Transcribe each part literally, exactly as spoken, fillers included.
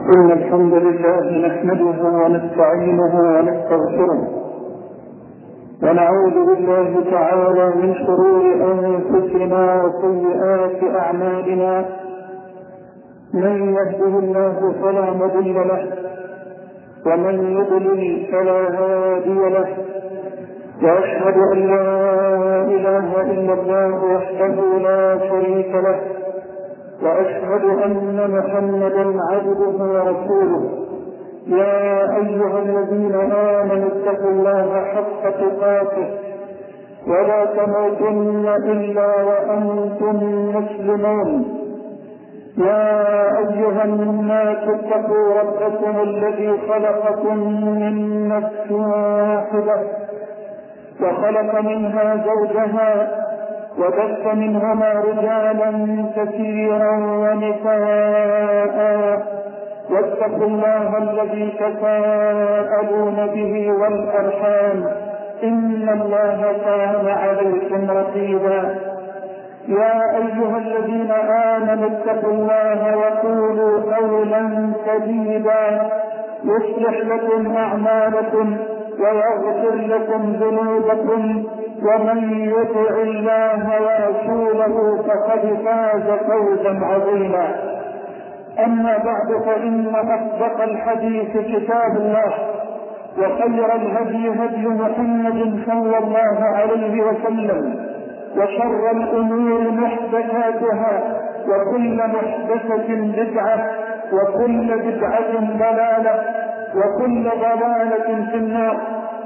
إن الحمد لله نحمده ونستعينه ونستغفره ونعوذ بالله تعالى من شرور أنفسنا وسيئات أعمالنا. من يهده الله فلا مضل له ومن يضلل فلا هادي له، وأشهد أن لا إله إلا الله وحده لا شريك له، وأشهد أن محمدا عبده ورسوله. يا أيها الذين آمنوا اتقوا الله حق تقاته ولا تموتن إلا وأنتم مسلمون. يا أيها الناس اتقوا ربكم الذي خلقكم من نفس واحدة وخلق منها زوجها وبث منهما رجالا كثيرا ونساء، واتقوا الله الذي تساءلون به والأرحام إن الله كان عليكم رقيبا. يا أيها الذين آمنوا اتقوا الله وقولوا قولا سديدا يصلح لكم أعمالكم ويغفر لكم ذنوبكم، ومن يطع الله ورسوله فقد فاز فوزا عظيما. أما بعد، فإن أصدق الحديث كتاب الله، وخير الهدي هدي محمد صلى الله عليه وسلم، وشر الأمور محدثاتها، وكل محدثة بدعة، وكل بدعة ضلالة، وكل ضلالة في النار.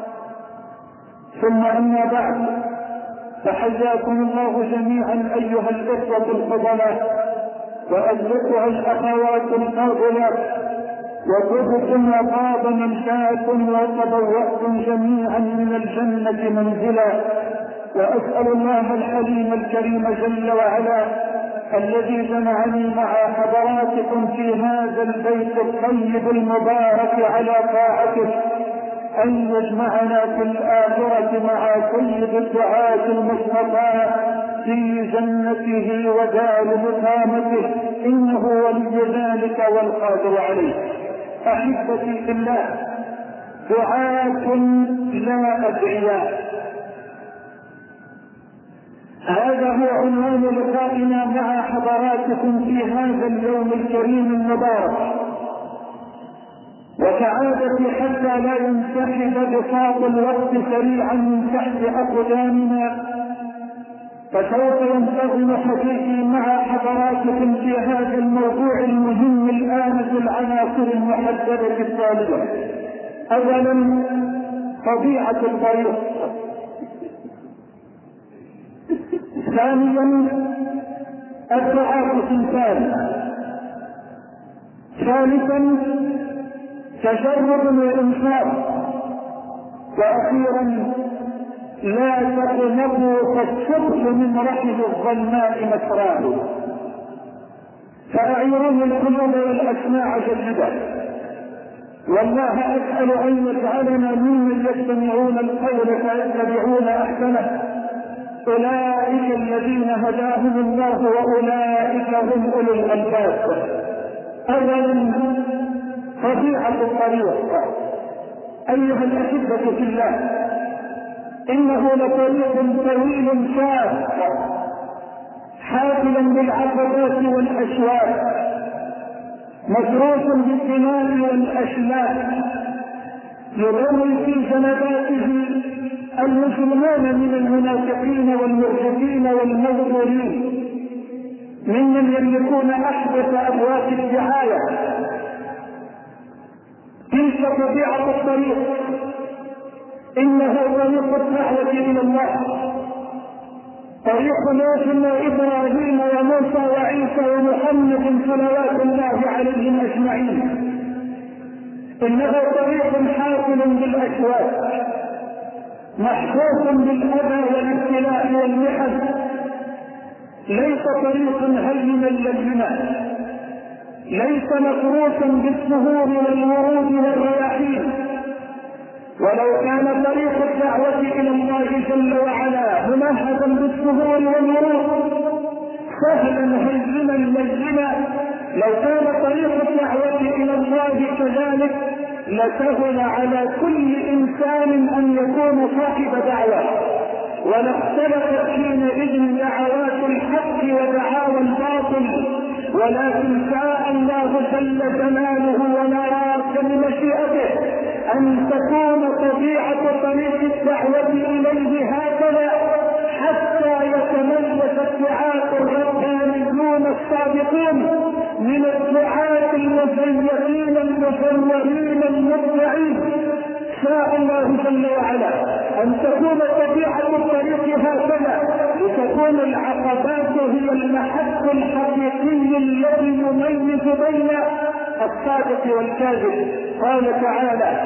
ثم أما بعد، فحياكم الله جميعا أيها الإخوة الفضلاء وأيتها الأخوات الفاضلات، وطبتم وطاب منشاكم وتبوأتم جميعا من الجنة منزلا. وأسأل الله الحليم الكريم جل وعلا الذي جمعني مع حضراتكم في هذا البيت الطيب المبارك على طاعته أن يجمعنا في الآخرة مع سيد الدعاة المصطفى في جنته ودار مقامته، إنه ولي ذلك والقادر عليه. أحبتي في الله، دعاة لا أدعياء، هذا هو عنوان لقائنا مع حضراتكم في هذا اليوم الكريم المبارك. وكعادة حتى لا ينسحب بساط الوقت سريعا من تحت أقدامنا، فسوف ينتظم حديثي مع حضراتكم في هذا الموضوع المهم الآن في العناصر المحددة التالية. أولا، طبيعة الطريق. ثانيا، الدعاة صنفان. ثالثا، تجرد وإنفاق. وأخيرا، لا تقنطوا فالصبح من رحم الظلماء مسراه. فأعيروني القلوب والأسماع جيدا، والله أسأل أن يجعلنا ممن يستمعون القول فيتبعون أحسنه. أولئك الذين هداهم الله وأولئك هم أولو الألباب. أولا، طبيعة الطريق. أيها الأحبة في الله، إنه لطريق طويل شاق حافلا بالعقبات والأشواك، مفروش بالثمار والأشلاء، يروي في جنباته المسلمون من المنافقين والمرجفين والمغرورين، ممن يملكون أحدث أبواب الدعاية. تلك طبيعة الطريق، إنه طريق الدعوة إلى الله، طريق نوح وإبراهيم وموسى وعيسى ومحمد صلوات الله عليهم أجمعين. إنه طريق حافل بالأشواك، محفوظ بالأذى والابتلاء والمحن، ليس طريقا هينا للجنة، ليس مفروشا بالسهول والورود والرياحين. ولو كان طريق الدعوة إلى الله جل وعلا ممهدا بالسهول والورود سهلا هينا للجنة، لو كان طريق الدعوة إلى الله الله كذلك لسهل على كل إنسان أن يكون صاحب دعوة، ولاختلفت حينئذ دعوات الحق ودعاوى الباطل، ولكن شاء الله جل جلاله ونراك بمشيئته أن تكون طبيعة طريق الدعوة إليه هكذا، حتى يتميز الدعاة الربانيون الصادقون من الدعاة المزيفين المزورين المبدعين. شاء الله جل وعلا أن تكون طبيعة الطريق هكذا، لتكون العقبات هي المحك الحقيقي الذي يميز بين الصادق والكاذب. قال تعالى: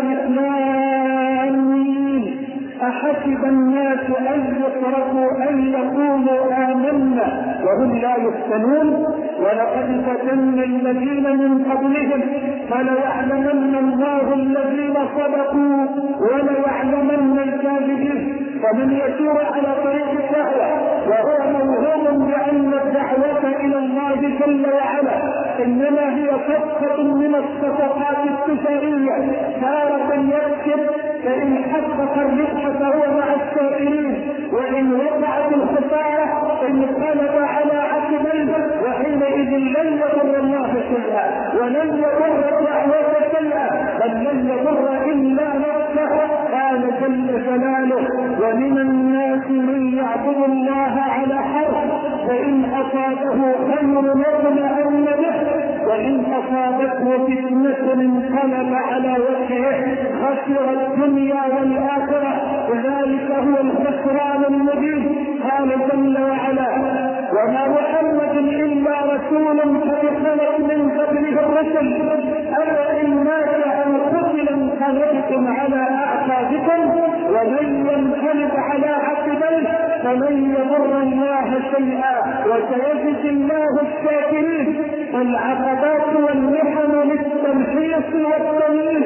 الإسلام أحسب الناس أن يتركوا أن يقولوا آمنا وهم لا يفتنون ولقد فتنا الذين من قبلهم فليعلمن الله الذين صدقوا وليعلمن الكاذبين. فمن يسير على طريق الدعوة وهو موهوم بأن الدعوة إلى الله جل وعلا إنما هي صفقة من الصفقات التجارية، تارة يكسب فإن حقق الربح فهو مع السائرين، وإن وقعت الخسارة انقلب على عقبيه، وحينئذ لن يضر الله شيئا ولن يضر الدعوة شيئا، بل لن يضر إلا نفسه. قال جل جلاله: ومن الناس من يعبد الله على حرف فإن أصابه خير اطمأن به وإن أصابته فتنة انقلب على وجهه خسر الدنيا والآخرة وذلك هو الخسران المبين. قال جل وعلا: وما محمد إلا رسول قد خلت من قبله الرسل أفإن مات أو قتل انقلبتم على أعقابكم ومن ينقلب على عقبيه فلن يضر الله شيئا وسيجزي الله الشاكرين. العقبات والمحن للتمحيص والتمييز.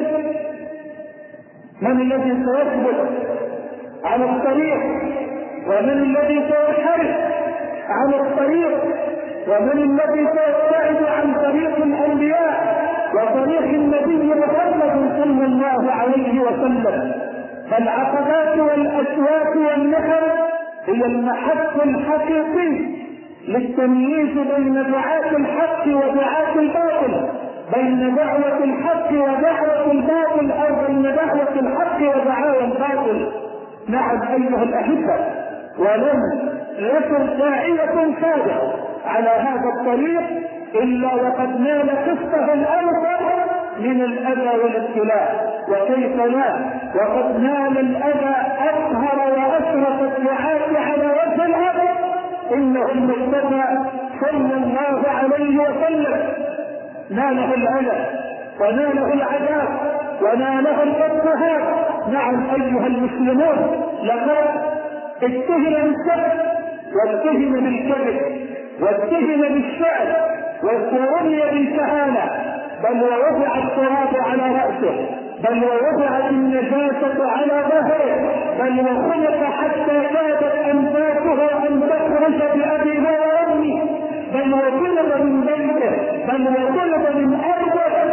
من الذي سيثبت على الطريق ومن الذي سينحرف عن الطريق ومن الذي سيبتعد عن طريق الأنبياء وطريق النبي محمد صلى الله عليه وسلم. فالعقبات والأشواك والنحر هي المحك الحقيقي للتمييز بين دعاة الحق ودعاة الباطل، بين دعوة الحق ودعوة الباطل، أو بين دعوة الحق ودعاوى الباطل. نعم أيها الأحبة، ولم يكن داعية صادق على هذا الطريق إلا وقد نال قسطه الأوفر من الأذى والابتلاء. وكيف لا وقد نال الأذى أظهر وأشرف الدعاة على وجه الأرض. إنه المصطفى صلى الله عليه وسلم ناله الأذى وناله العذاب وناله الاضطهاد. نعم أيها المسلمون، لقد اتهم بالسحر واتهم بالكذب واتهم بالشعر ورمي بالكهانة، بل ووضع التراب على رأسه، بل ووضعت النجاسة على ظهره، بل وخلق حتى كادت أنفاسه أن تخرج بأبيه وأمه، بل وطلب من بيته، بل وطلب من أرضه.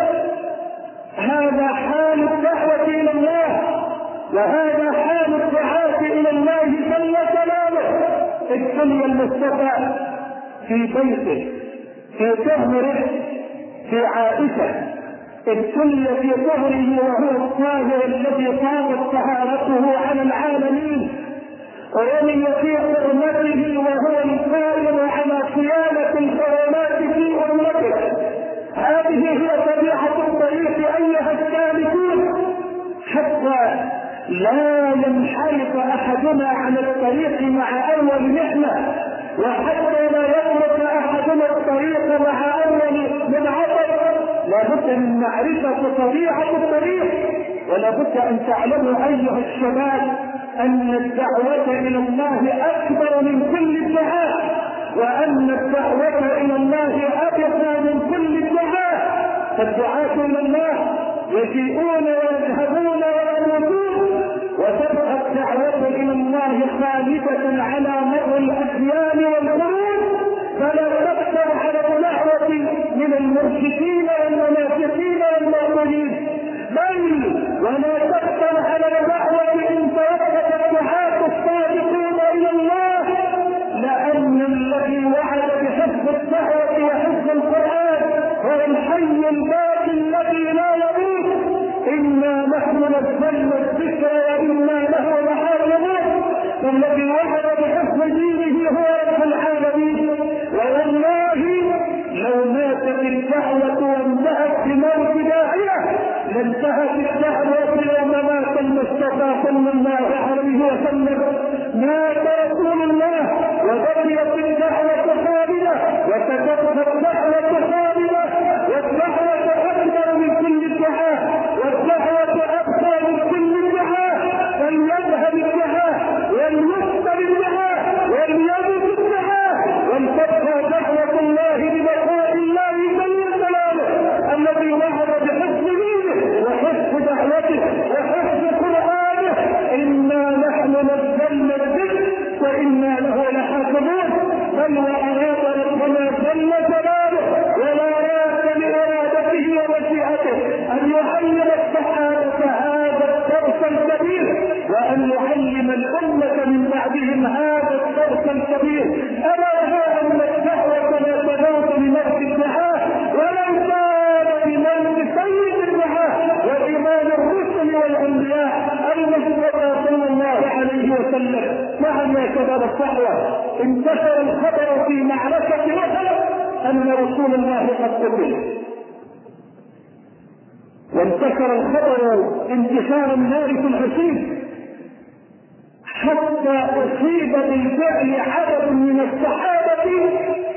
هذا حال الدعوة إلى الله، وهذا حال الدعاة إلى الله جل جلاله. ابتلي المصطفى في بيته، في طهره، في عائشة، ابتلي في طهره وهو الطاهر الذي طابت طهارته على العالمين، ورمي في حرمته وهو القائم على صيانة الحرمات في أمته. هذه هي طبيعة الطريق أيها السالكون، حتى لا ينحرف أحدنا عن الطريق مع أول محنة، وحتى لا يترك أحدنا الطريق مع أول من عطر. لابد من معرفة طبيعة الطريق، ولابد أن تعلموا أيها الشباب أن الدعوة إلى الله أكبر من كل الدعاء، وأن الدعوة إلى الله أبقى من كل الدعاء. فالدعاة إلى الله يجيئون ويذهبون ويموتون، وتبقى الدعوة إلى الله خالدة على مر الأديان والقرون. فلا تقدر على الدعوة من المرشدين والمنافقين الحي الباقي الذي لا يموت. إنا نحن نزلنا الذكر وإنا له لحافظون. الذي وعد بحفظ دينه هو رب العالمين. والله لو ماتت الدعوة وانتهت بموت داعية لانتهت الدعوة يوم مات المصطفى صلى الله عليه وسلم. مات رسول الله وبقيت الدعوة خالدة وتبقى الدعوة خالدة. والدعوة أكبر من كل الدعاء والدعوة أكبر من كل الدعاء. فليذهب الدعاء وليسر الدعاء وليمت الدعاء ولتبقى دعوة الله ببقاء الله جل جلاله الذي وعد بحفظ دينه وحفظ دعوته وحفظ قرآنه. إنا نحن نزلنا الذكر وإنا له لحافظون. بل وأراد ربنا جل جلاله ولا راد لإرادته ومشيئته أن يعلم الصحابة هذا الدرس الكبير وأن يعلم الأمة من بعدهم هذا الدرس الكبير. ألا هو أن الدعوة لا تموت بموت الدعاء ولو كان بموت سيد الدعاء وإمام الرسل والأنبياء المصطفى صلى الله عليه وسلم. نعم يا شباب الصحوة، انتشر الخبر في معركة أحد أن رسول الله قد قتل، وانتشر الخبر انتشار النار في الغسيل حتى أصيب بالفعل عدد من الصحابة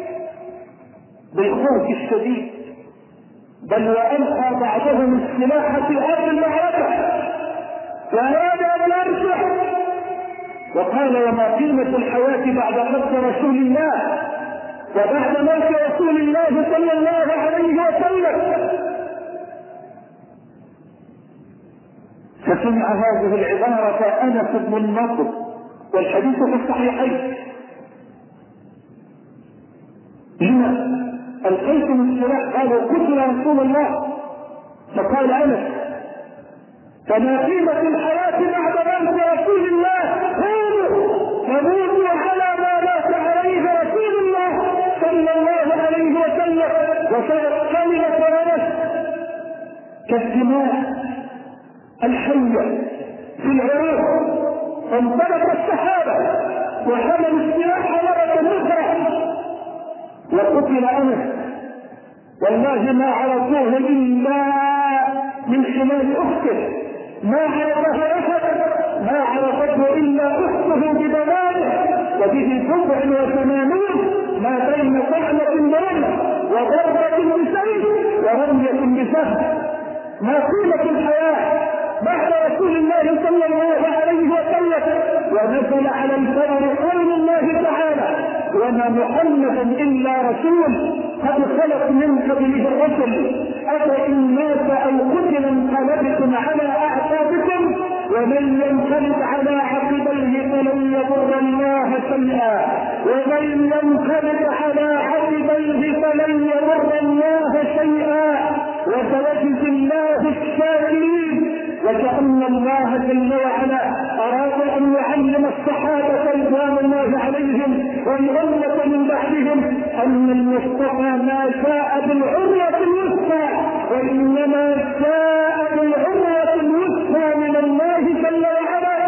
بالخوف الشديد، بل وألقى بعضهم السلاح في أرض المعركة وأراد أن يرجع وقال وما قيمة الحياة بعد قتل رسول الله وبعد موت رسول الله صلى الله عليه وسلم. فسمع هذه العبارة أنس بن النضر والحديث في الصحيحين. لما ألقيتم السلاح؟ قالوا قتل رسول الله. فقال أنس فما قيمة الحياة بعد موت رسول الله؟ قالوا فموتوا على ما مات عليه رسول الله صلى الله عليه وسلم. وصارت كلمة أنس كالدماء الحية في العراق. فانطلق الصحابة وحملوا السلاح مرة أخرى وقتل أنس. والله ما عرفوه إلا من خلال أخته، ما عرفه أحد، ما عرفته إلا أخته بضلاله وبه سبع وثمانون ما بين طعنة برمح وضربة بسيف ورمية بسهم. ما قيمة الحياة بعد رسول الله صلى الله عليه وسلم؟ ونزل على الفور قول الله تعالى وما محمد إلا رسول قد خلت من قبله الرسل أفإن مات أو قتل انقلبتم على أعقابكم ومن ينقلب على عقبيه فلن يضر الله شيئا ومن ينقلب على عقبيه فلن يضر الله شيئا وسيجزي الله الشاكرين. وكأن الله جل وعلا أراد أن يعلم الصحابة رضوان الله عليهم والأمة من بعدهم أن المصطفى ما جاء بالعروة الوثقى وإنما جاء بالعروة الوثقى من الله جل وعلا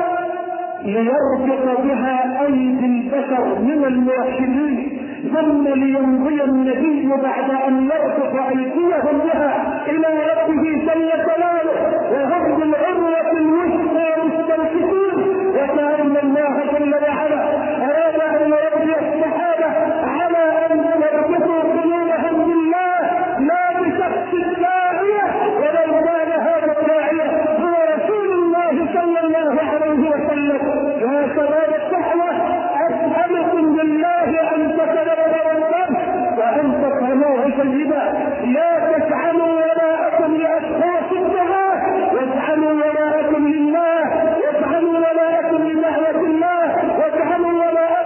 ليربط بها أيدي البشر من الموحدين ثم ليمضي النبي بعد أن يربط أيديهم بها إلى ربه جل جلاله وهم بالعروة الوثقى مستمسكون. وكأن الله جل وعلا أراد أن يربي الصحابة على أن يربطوا قلوبهم بالله لا بشخص الداعية ولو كان هذا الداعية هو رسول الله صلى الله عليه وسلم. يا شباب الصحوة أسألكم بالله أن تتدبروا النفس وأن تفهموه جيدا. لا تجعلوا ولاءكم لأشخاص الدعاء واجعلوا ولاءكم لله واجعلوا ولاءكم لدعوة الله واجعلوا ولاءكم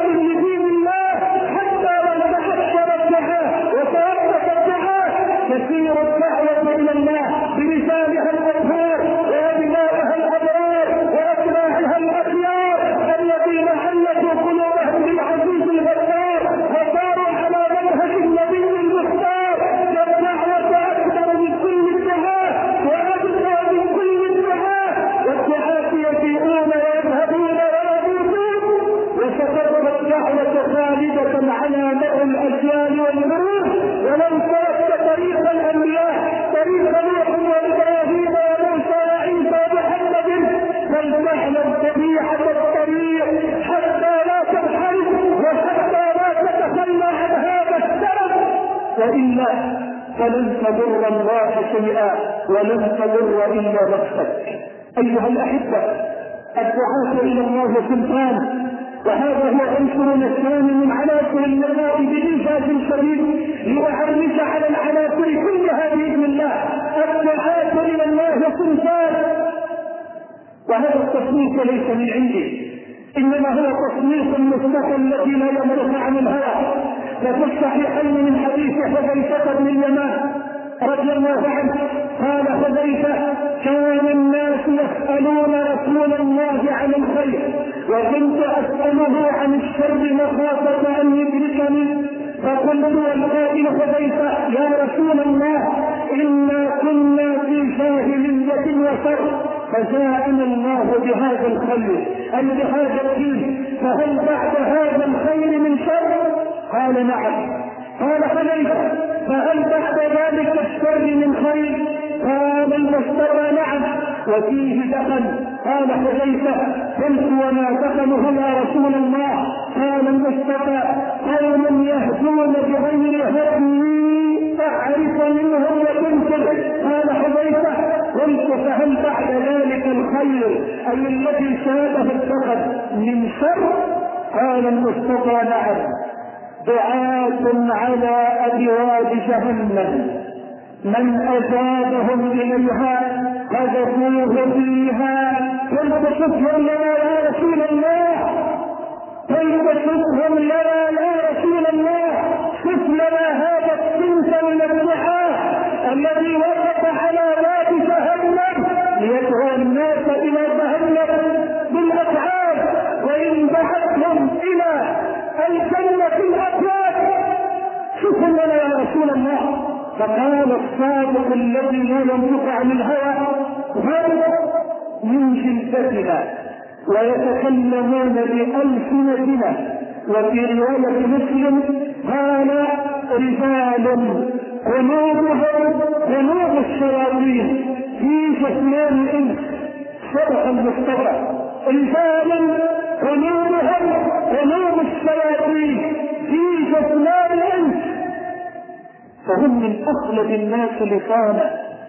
الله فلن تضر الله شيئا ولن تضر الا نفسك. ايها الاحبه، الدعاة الى الله سلطان، وهذا هو عنصر الثاني من عناصر النجاة بإيجاز شديد لأحرص على العناصر كلها بإذن الله. الدعاة إلى الله سلطان، وهذا التصنيف ليس من عندي، إنما هو تصنيف المصطفى الذي لا يمرق عن الهوى. ففي الصحيحين من حديث حذيفة بن اليمان رضي الله عنه قال حذيفة: كان الناس يسألون رسول الله عن الخير وكنت أسأله عن الشر مخافة أن يدركني، فقلت والقائل حذيفة: يا رسول الله إنا كنا في جاهلية وشر فجاءنا الله بهذا الخير أي بهذا الدين، فهل بعد هذا الخير من شر؟ قال: نعم. قال حذيفة: فهل بعد ذلك الشر من خير؟ قال المصطفى: نعم. وفيه دخل. قال حذيفة: قلت: وما دخله يا رسول الله؟ قال المصطفى: قوم يهدون بغير هدي أعرف منهم وتنكر. قال حذيفة: قلت: فهل بعد ذلك الخير أي الذي شابه الدخل من شر؟ قال المصطفى: نعم. دعاة على أبواب جهنم من أجابهم إليها قذفوه فيها. قلت: شوفهم لنا يا رسول الله، قلت: شوفهم لنا يا رسول الله، شوف لنا هذا الصنف من الدعاة الذي وقف على باب جهنم ليدعو الناس إلى جهنم بالأفعال، وإن بعثهم إلى الجنة الأبواب. شوفوا لنا يا رسول الله. فقال الصادق الذي لا ينطق عن الهوى: هم من جلدتنا ويتكلمون بألسنتنا. وفي رواية مسلم قال: رجال قلوبهم قلوب الشياطين في جثمان انس. صدق المصطفى: رجال قلوبهم قلوب الشياطين في جثمان انس. فهم من أخلد الناس لسانا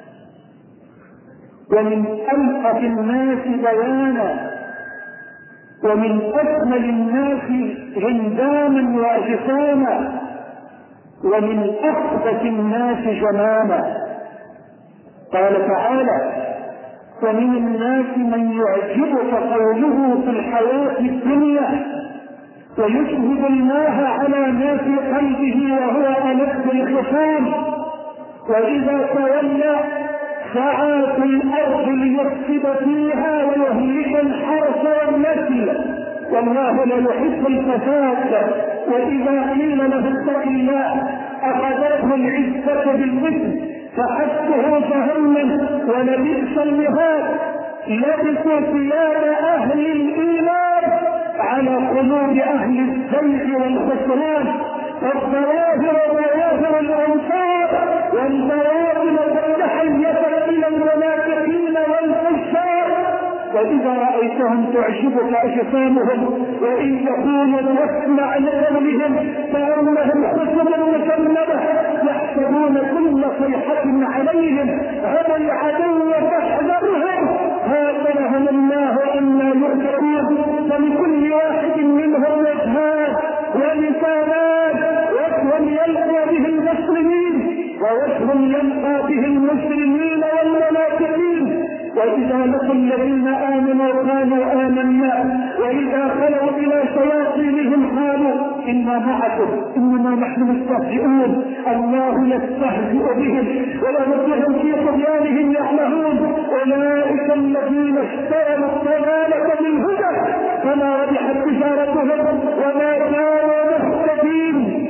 ومن ألطف الناس بيانا ومن أجمل الناس هنداما وأجساما ومن أخبث الناس جمالا. قال تعالى: ومن الناس من يعجبك قوله في الحياة الدنيا ويشهد الله على ما في قلبه وهو ألد الخصام، وإذا تولى سعى في الأرض ليفسد فيها ويهلك الحرث والنسل والله لا يحب الفساد. وإذا قيل له اتق الله أخذته العزة بالإثم فحسبه جهنم ولبئس المهاد. لبسوا ثياب أهل الإيمان على قلوب أهل الزيغ والخسران، والظواهر ظواهر الأنصار والبواطن تتحيز إلى المنافقين والفجار. وإذا رأيتهم تعجبك أجسامهم وإن يكونوا تسمع لقولهم فإنهم خشب مسندة يحسبون كل صيحة عليهم هم العدو فاحذرهم هاجرهم الله أن يؤتكون. فلكل واحد منهم وجهان ولسانان، وجه يلقى به المسلمين ووجه يلقى به المسلمين والمنافقين. وإذا لقوا الذين آمنوا قالوا آمنا وإذا خلوا إلى شياطينهم قالوا إنا معكم إنما نحن مستهزئون. الله يستهزئ بهم ويمدهم في طغيانهم يعمهون. أولئك الذين اشتروا الضلالة بالهدى فما ربحت تجارتهم وما كانوا مهتدين.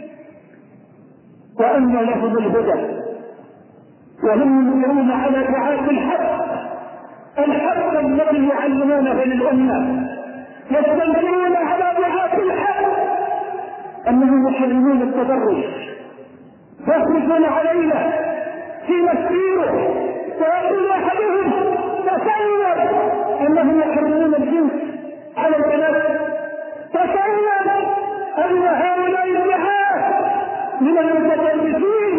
وأن لهم الهدى وهم يؤمنون على دعاة الحق، الحق الذي يعلمونه للأمة، يستنكرون على دعاة الحق أنهم يحرمون التبرج، يخرجون علينا في مسيره ويقول أحدهم تصور أنهم يحرمون الجنس على البنات، تصور أن هؤلاء الدعاة من المتبرجين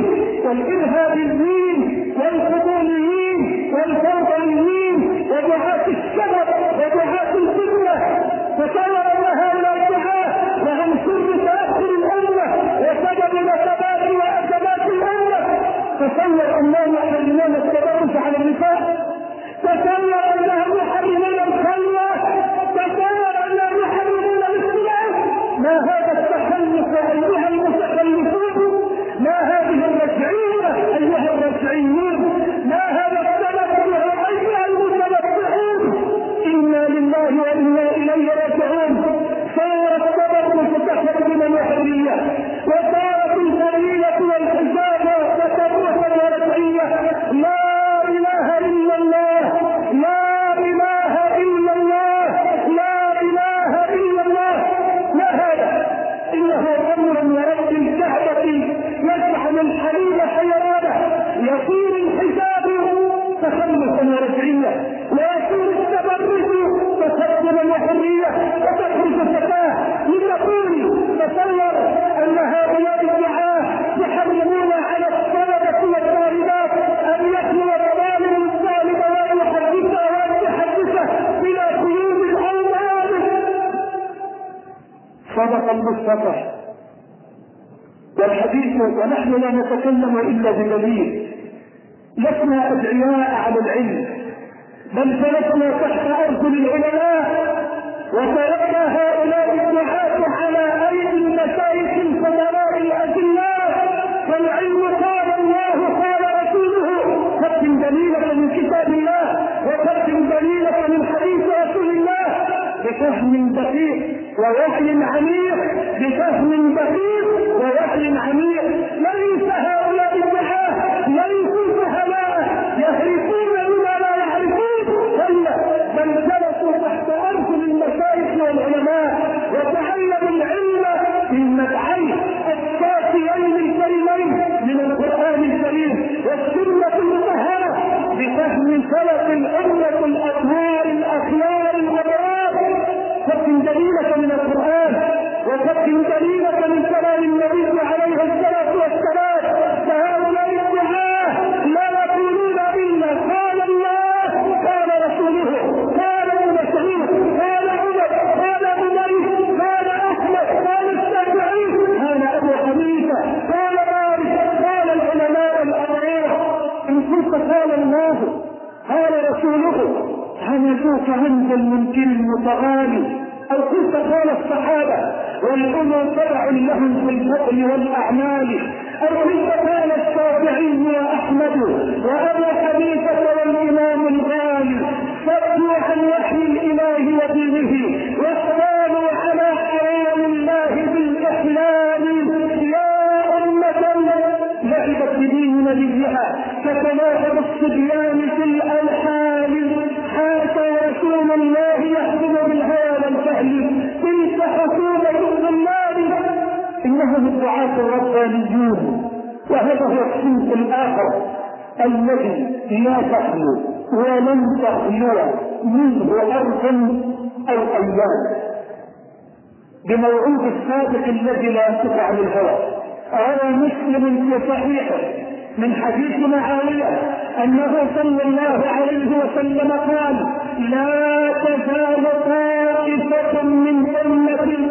والارهابيين والفضوليين والفوضويين ودعاة الشغب ودعاة الفتنة. تصور ان هؤلاء الدعاة لهم سر تاخر الامه وسبب نكبات وازمات الامه. تصور انهم يحرمون التبرج على النساء، تصور انهم يحرمون الخلوه، تصور انهم يحرمون الاسلام. ما هذا التخلف ايها المتخلفون؟ ما هذه الرجعيه ايها الرجعيون؟ ما هذا التنبه ايها المتنبهون؟ انا لله وانا اليه راجعون. صار التبرج تخلفا وحريه، وصارت الفضيله والحجاب تطرفا ورجعيه. لا اله الا الله، لا اله الا الله، لا اله الا الله. ما هذا؟ انه امر ورب الكعبه يجعل الحليب حيوانه، يصير الحجاب تخلفا ورجعيه، ويصير التبرج تقدما وحريه، وتخرج الفتاه لتقول. تصور ان هؤلاء الدعاه يحرمون على الطلبه والطالبات ان يخلو الطالب الطالب وان يحدثه وان يحدثه بلا قيود او ضوابط. صدق المصطفى. والحديث ونحن لا نتكلم الا بدليل. لسنا ادعياء على العلم، بل جلسنا تحت ارجل العلماء وتركنا هؤلاء الدعاة على ايدي المشايخ الفضلاء الاجلاء. فالعلم قال الله قال رسوله، قدم دليلك من كتاب الله وقدم دليلك من حديث رسول الله بفهم دقيق ووحي عميق، بفهم دقيق ووحي عميق. ليس هؤلاء الدعاة ليسوا فهماء يهرفون بما لا يعرفون، بل جلسوا تحت ارجل المشايخ والعلماء وتعلموا العلم بالمدعين الصافيين الكريمين من القران الكريم والسنه المطهره، بفهم سلف الامه الاطهار الاخيار الابرار. قدم دليلك من القران وقدم دليلك من كلام النبي عليه الصلاه والسلام. فهؤلاء الدعاه لا يقولون الا قال الله قال رسوله قال ابن مسعود قال عمر قال عمر قال احمد قال الشافعي قال ابو حنيفه قال مالك قال العلماء الابرار. ان كنت قال الله قال رسوله هنجوك عند المنكر المتغالي، او كنت قال الصحابه والامم تبع لهم في الفضل والاعمال، او كنت قال الشافعي واحمد وابو حنيفه والامام الغالي. صدوا عن وحي الاله ودينه واقبلوا على حرام الله بالاحلال. يا امه لعبت بدين نبيها كتلاعب الصبيان في الالحان. حاش رسول الله يحكم بالهوى والجهل، تلك حكومه الظلال. انهم الدعاة الربانيون، وهذا هو الصنف الاخر الذي لا تخلو ولن تخلو منه ارض او ايام. بموعود الصادق الذي لا ينطق عن الهوى. روى مسلم في صحيحه من حديث معاويه انه صلى الله عليه وسلم قال: لا تزال طائفه من امتي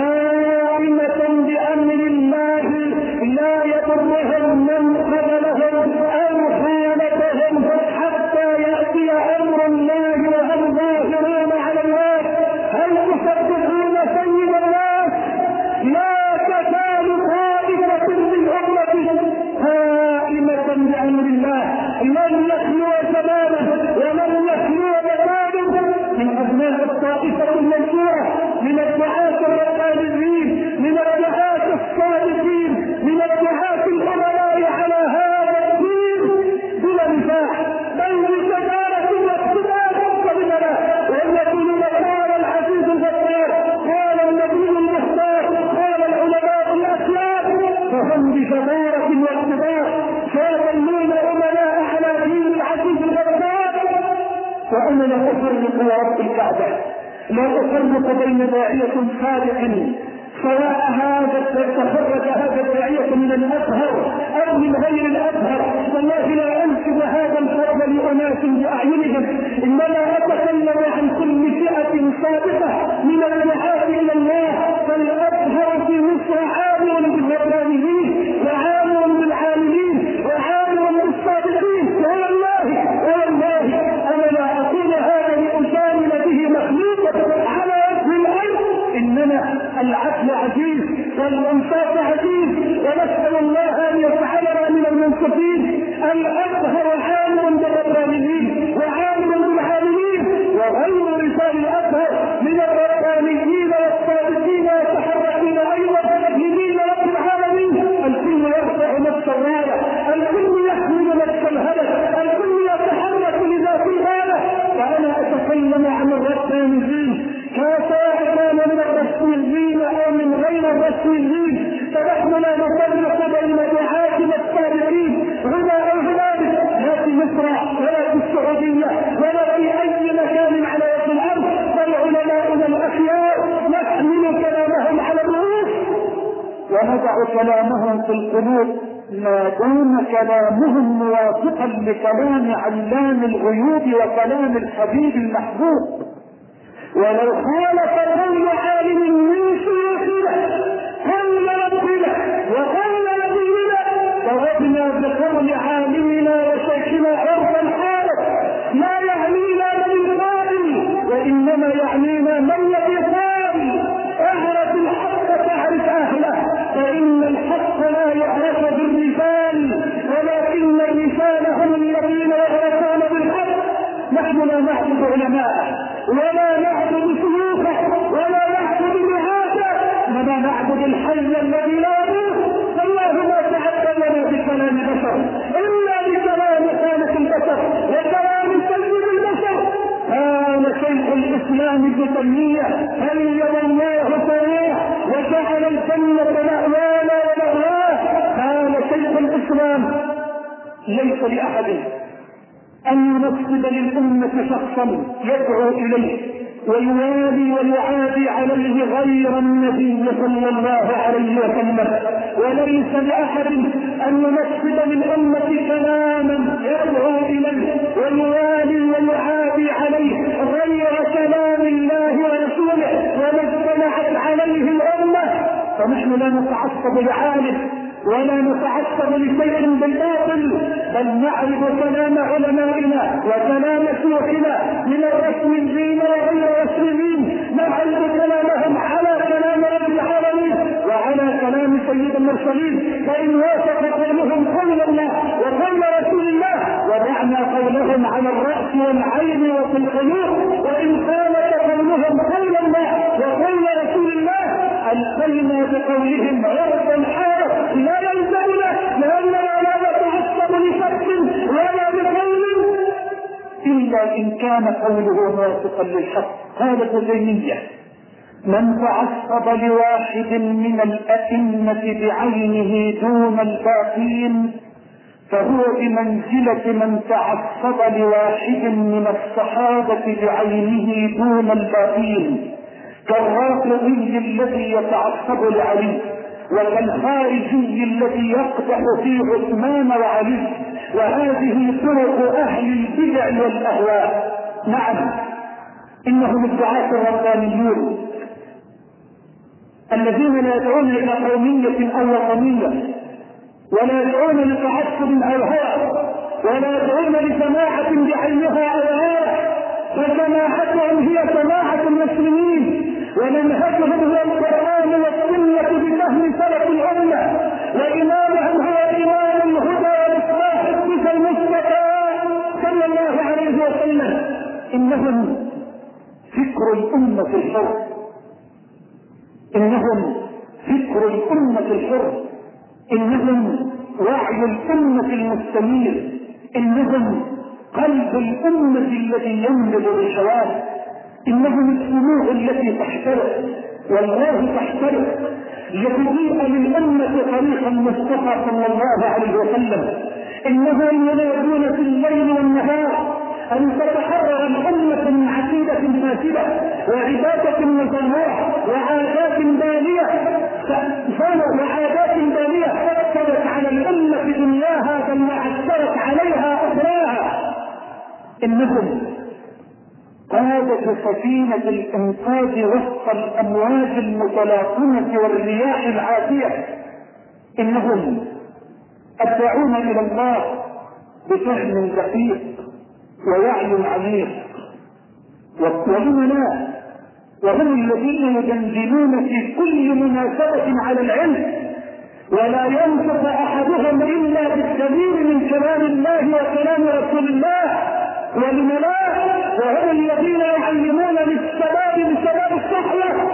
قائمه بامر الله لا يضرهم من قبلهم او خالفهم حتى ياتي امر الله وهم ظاهرون على الناس. هل تصدقون سيد الناس؟ لا تزال طائفه من امتي قائمه بامر الله لن يخلو زمانه ولن يخلو مكانه من ابناء الطائفه المنصوره، من الدعاة الربانيين، من الدعاة الصادقين، من الدعاة الامراء على هذا الدين بلا نزاع، بل بشجاعه واقتداء قبلنا. ويقولون قال العزيز الغفار، قال النبي المختار، قال العلماء الاخيار، فهم بجداره واقتداء سيظلون امناء على دين العزيز الغفار. وانا لا افرق يا رب الكعبه، لا افرق بين داعيه صادق سواء هذا تخرج هذا الداعية من الأزهر أو من غير الأزهر، والله لا أنسب هذا الفضل لأناس بأعينهم، إنما أتكلم عن كل فئة سابقة من الدعاة إلى الله. فالأزهر في مصر عامل بالربانيين وعامل بالعاملين وعامل بالصادقين، والله والله أنا لا أقول هذا لأجامل به مخلوقا على وجه الأرض، إنما العدل عزيز والإنصاف عزيز، ونسأل الله أن يجعلنا من المنصفين. الأزهر عامل بالربانيين وعامل بالعاملين، وغير رجال الأزهر من الربانيين والصادقين والمتحركين أيضا لدين رب العالمين. الكل يرفع نفس الراية، الكل يحمل نفس الهدف، الكل يتحرك لذات الغاية. وأنا أتكلم عن الربانيين كسواء كان من الرسميين أو من غير الرسميين، فنحن لا نفرق بين دعاة الصادقين هنا أو هنالك، لا في مصر ولا في السعودية ولا في أي مكان على وجه الأرض، بل علماؤنا الأخيار نحمل كلامهم على الرؤوس ونضع كلامهم في القلوب ما دام كلامهم موافقا لكلام علام الغيوب وكلام الحبيب المحبوب. ولو خالف كل عالم من شيوخنا قول ربنا وقول نبينا ووجدنا بقول عالمنا وشيخنا عرفا حالك، لا يعنينا من القائل وانما يعنينا من الذي قال. اعرف الحق تعرف اهله، فان الحق لا يعرف بالرجال ولكن الرجال هم الذين يعرفون بالحق. نحن لا نعبد علماء ولا نعبد شيوخه ولا نعبد دعاته، ولا نعبد الحي الذي لا يموت. فالله ما تعبدنا بكلام بشر الا بكلام خالق البشر وكلام سيد البشر. قال شيخ الاسلام ابن تيميه هيد الله سريع وجعل الجنه مأوانا ومأواه. قال شيخ الاسلام ليس لاحد أن ينصب للأمة شخصا يدعو إليه ويوالي ويعادي عليه غير النبي صلى الله عليه وسلم، وليس لأحد أن ينصب للأمة كلاما يدعو إليه ويوالي ويعادي عليه غير كلام الله ورسوله وما اجتمعت عليه الأمة. فنحن لا نتعصب لعالم ولا نتعصب لشيء بالباطل، بل نعرف كلام علمائنا وكلام شيوخنا من الرسميين وغير الرسميين، نعرف كلامهم على كلام رب العالمين وعلى كلام سيد المرسلين. فإن وافق قولهم قول الله وقول رسول الله وضعنا قولهم على الرأس والعين وفي القلوب، وإن خالف قولهم قول الله وقول رسول الله ألقينا بقولهم عرض الحارة لا يلزمنا، لأننا لا نتعصب لشخص ولا بقول إلا إن كان قوله موافقا للحق. قال ابن تيمية من تعصب لواحد من الأئمة بعينه دون الباقين فهو بمنزلة من تعصب لواحد من الصحابة بعينه دون الباقين، كالرافضي الذي يتعصب لعلي وكالخارجي الذي يقدح في عثمان وعلي. وهذه طرق أهل البدع والأهواء. نعم إنهم الدعاة الربانيون الذين لا يدعون إلى قومية أو وطنية ولا يدعون لتعصب أو هوى ولا يدعون لجماعة بعينها أو هوى، فجماعتهم هي جماعة المسلمين ومنهجهم هو القرآن والسنة بفهم سلف الأمة، وإمامهم هو إمام الهدى والإصلاح بك المصطفى صلى الله عليه وسلم. إنهم فكر الأمة الحر، إنهم فكر الأمة الحر، إنهم وعي الأمة المستنير، إنهم قلب الأمة الذي ينبض بالشوارع، إنهم السموع التي تحترق والله تحترق لتضيء للأمة طريق المصطفى صلى الله عليه وسلم. إنهم ينادون في الليل والنهار أن تتحرر الأمة من عقيدة فاسدة وعبادة مزورة وعادات بالية صاروا وعادات بالية أثرت على الأمة في دنياها بل وأثرت عليها أخراها. إنهم قادة سفينة الإنقاذ وسط الأمواج المتلاطمة والرياح العاتية. إنهم الداعون إلى الله بفهم دقيق ووعي عميق وأمناء، وهم الذين يدندنون في كل مناسبة على العلم، ولا ينطق أحدهم إلا بالدليل من كلام الله وكلام رسول الله. ولم لا؟ وهم الذين يعلمون للشباب بسبب الصحوة.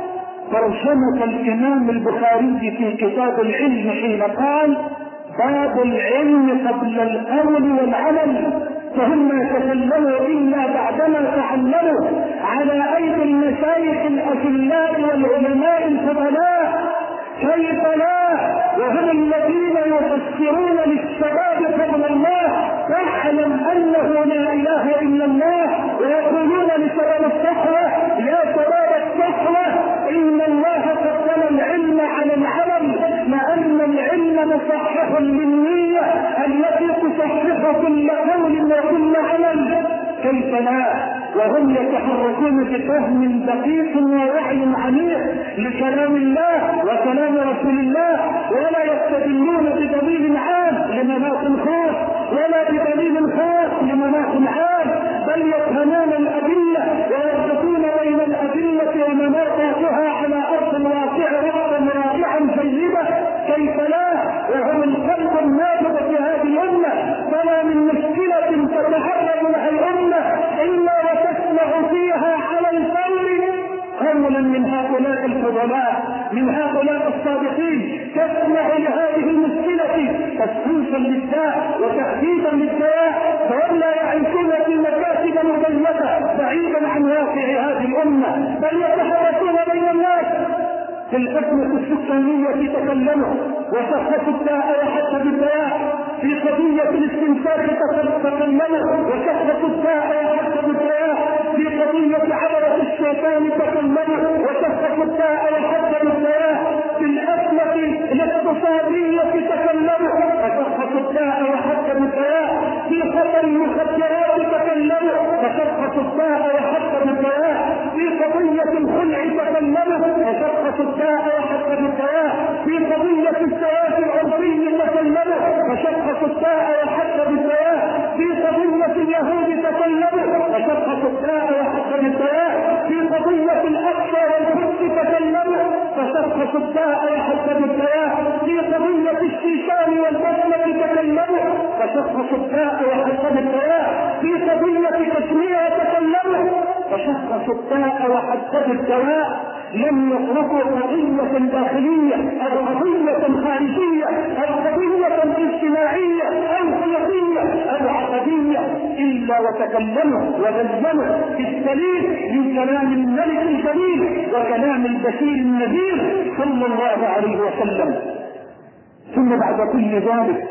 ترجمة الإمام البخاري في كتاب العلم حين قال: باب العلم قبل القول والعمل، فهم ما تكلموا إلا بعدما تعلموا على أيدي المشايخ الأجلاء والعلماء الفضلاء. كيف لا؟ وهم الذين يفسرون للشباب فضل الله واعلم أنه لا إله إلا الله، ويقولون لشباب الصحوة: يا شباب الصحوة إن الله قدم العلم على العمل، لأن العلم مصحح للنية التي تصحح كل قول وكل عمل. كيف لا؟ وهم يتحركون بفهم دقيق ووعي عميق لكلام الله وكلام رسول الله، ولا يستدلون بدليل عام لمناط خاص ولا بدليل خاص لمناط عام، بل يفهمون الأدلة ويربطون بين الأدلة ومناطاتها على أرض الواقع ربطا رائعا جيدا. كيف لا؟ وهم القلب النابض في هذه الأمة، فلا من مشكلة تتعرض لها الأمة إلا وتسمع فيها على الفور قولا من هؤلاء الفضلاء، من هؤلاء الصادقين، تسمع لهذه المشكلة تسويسا للداء وتحديدا للدواء، فهم لا يعيشون في مكاتب مضيقة بعيدا عن واقع هذه الأمة، بل يتحركون بين الناس. في الأزمة السكانية تكلموا وشخصوا الداء وحتى بالدواء، في قضية الاستنساخ تكلموا وشخصوا الداء وحتى بالدواء، في قضية عبرة الشيطان تكلموا وشخصوا الداء وحتى بالدواء، في الأزمة الاقتصادية تكلموا وشخصوا الداء وحتى بالدواء، في خطر المخدرات تكلموا وشخصوا الداء وحتى بالدواء، في قضية الخلع تكلموا وشخصوا الداء وحتى بالدواء، في قضية الزواج العرفي تكلموا وشخصوا الداء وحتى بالدواء، في قضية اليهود تكلموا وشخصوا الداء وحتى بالدواء، في قضية الأقصى والقدس تكلموا وشخصوا الداء وحتى بالدواء، في قضية الشيشان والبصمة تكلموا وشخصوا الداء وحتى بالدواء، في قضية كشمير تكلموا وشخصوا الداء وحتى بالدواء. لم يتركوا قضية داخلية أو قضية خارجية أو قضية اجتماعية أو سياسية أو عقدية إلا وتكلموا وبينوا في الدليل من كلام الملك الجليل وكلام البشير النذير صلى الله عليه وسلم. ثم بعد كل ذلك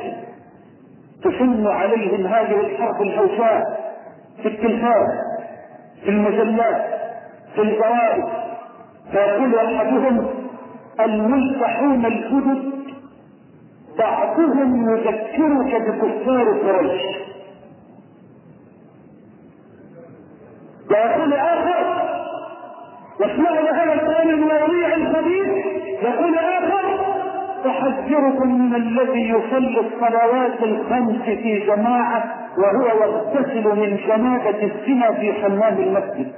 تشن عليهم هذه الحرب الهوشاء في التلفاز، في المجلات، في الجرائد، فيقول أحدهم: الملتحون الجدد بعضهم يذكرك بكفار قريش. ويقول آخر: واسمعوا هذا الكلام الوضيع الخبيث، يقول آخر: أحذركم من الذي يصلي الصلوات الخمس في جماعة وهو يغتسل من جنابة الزنا في حمام المسجد.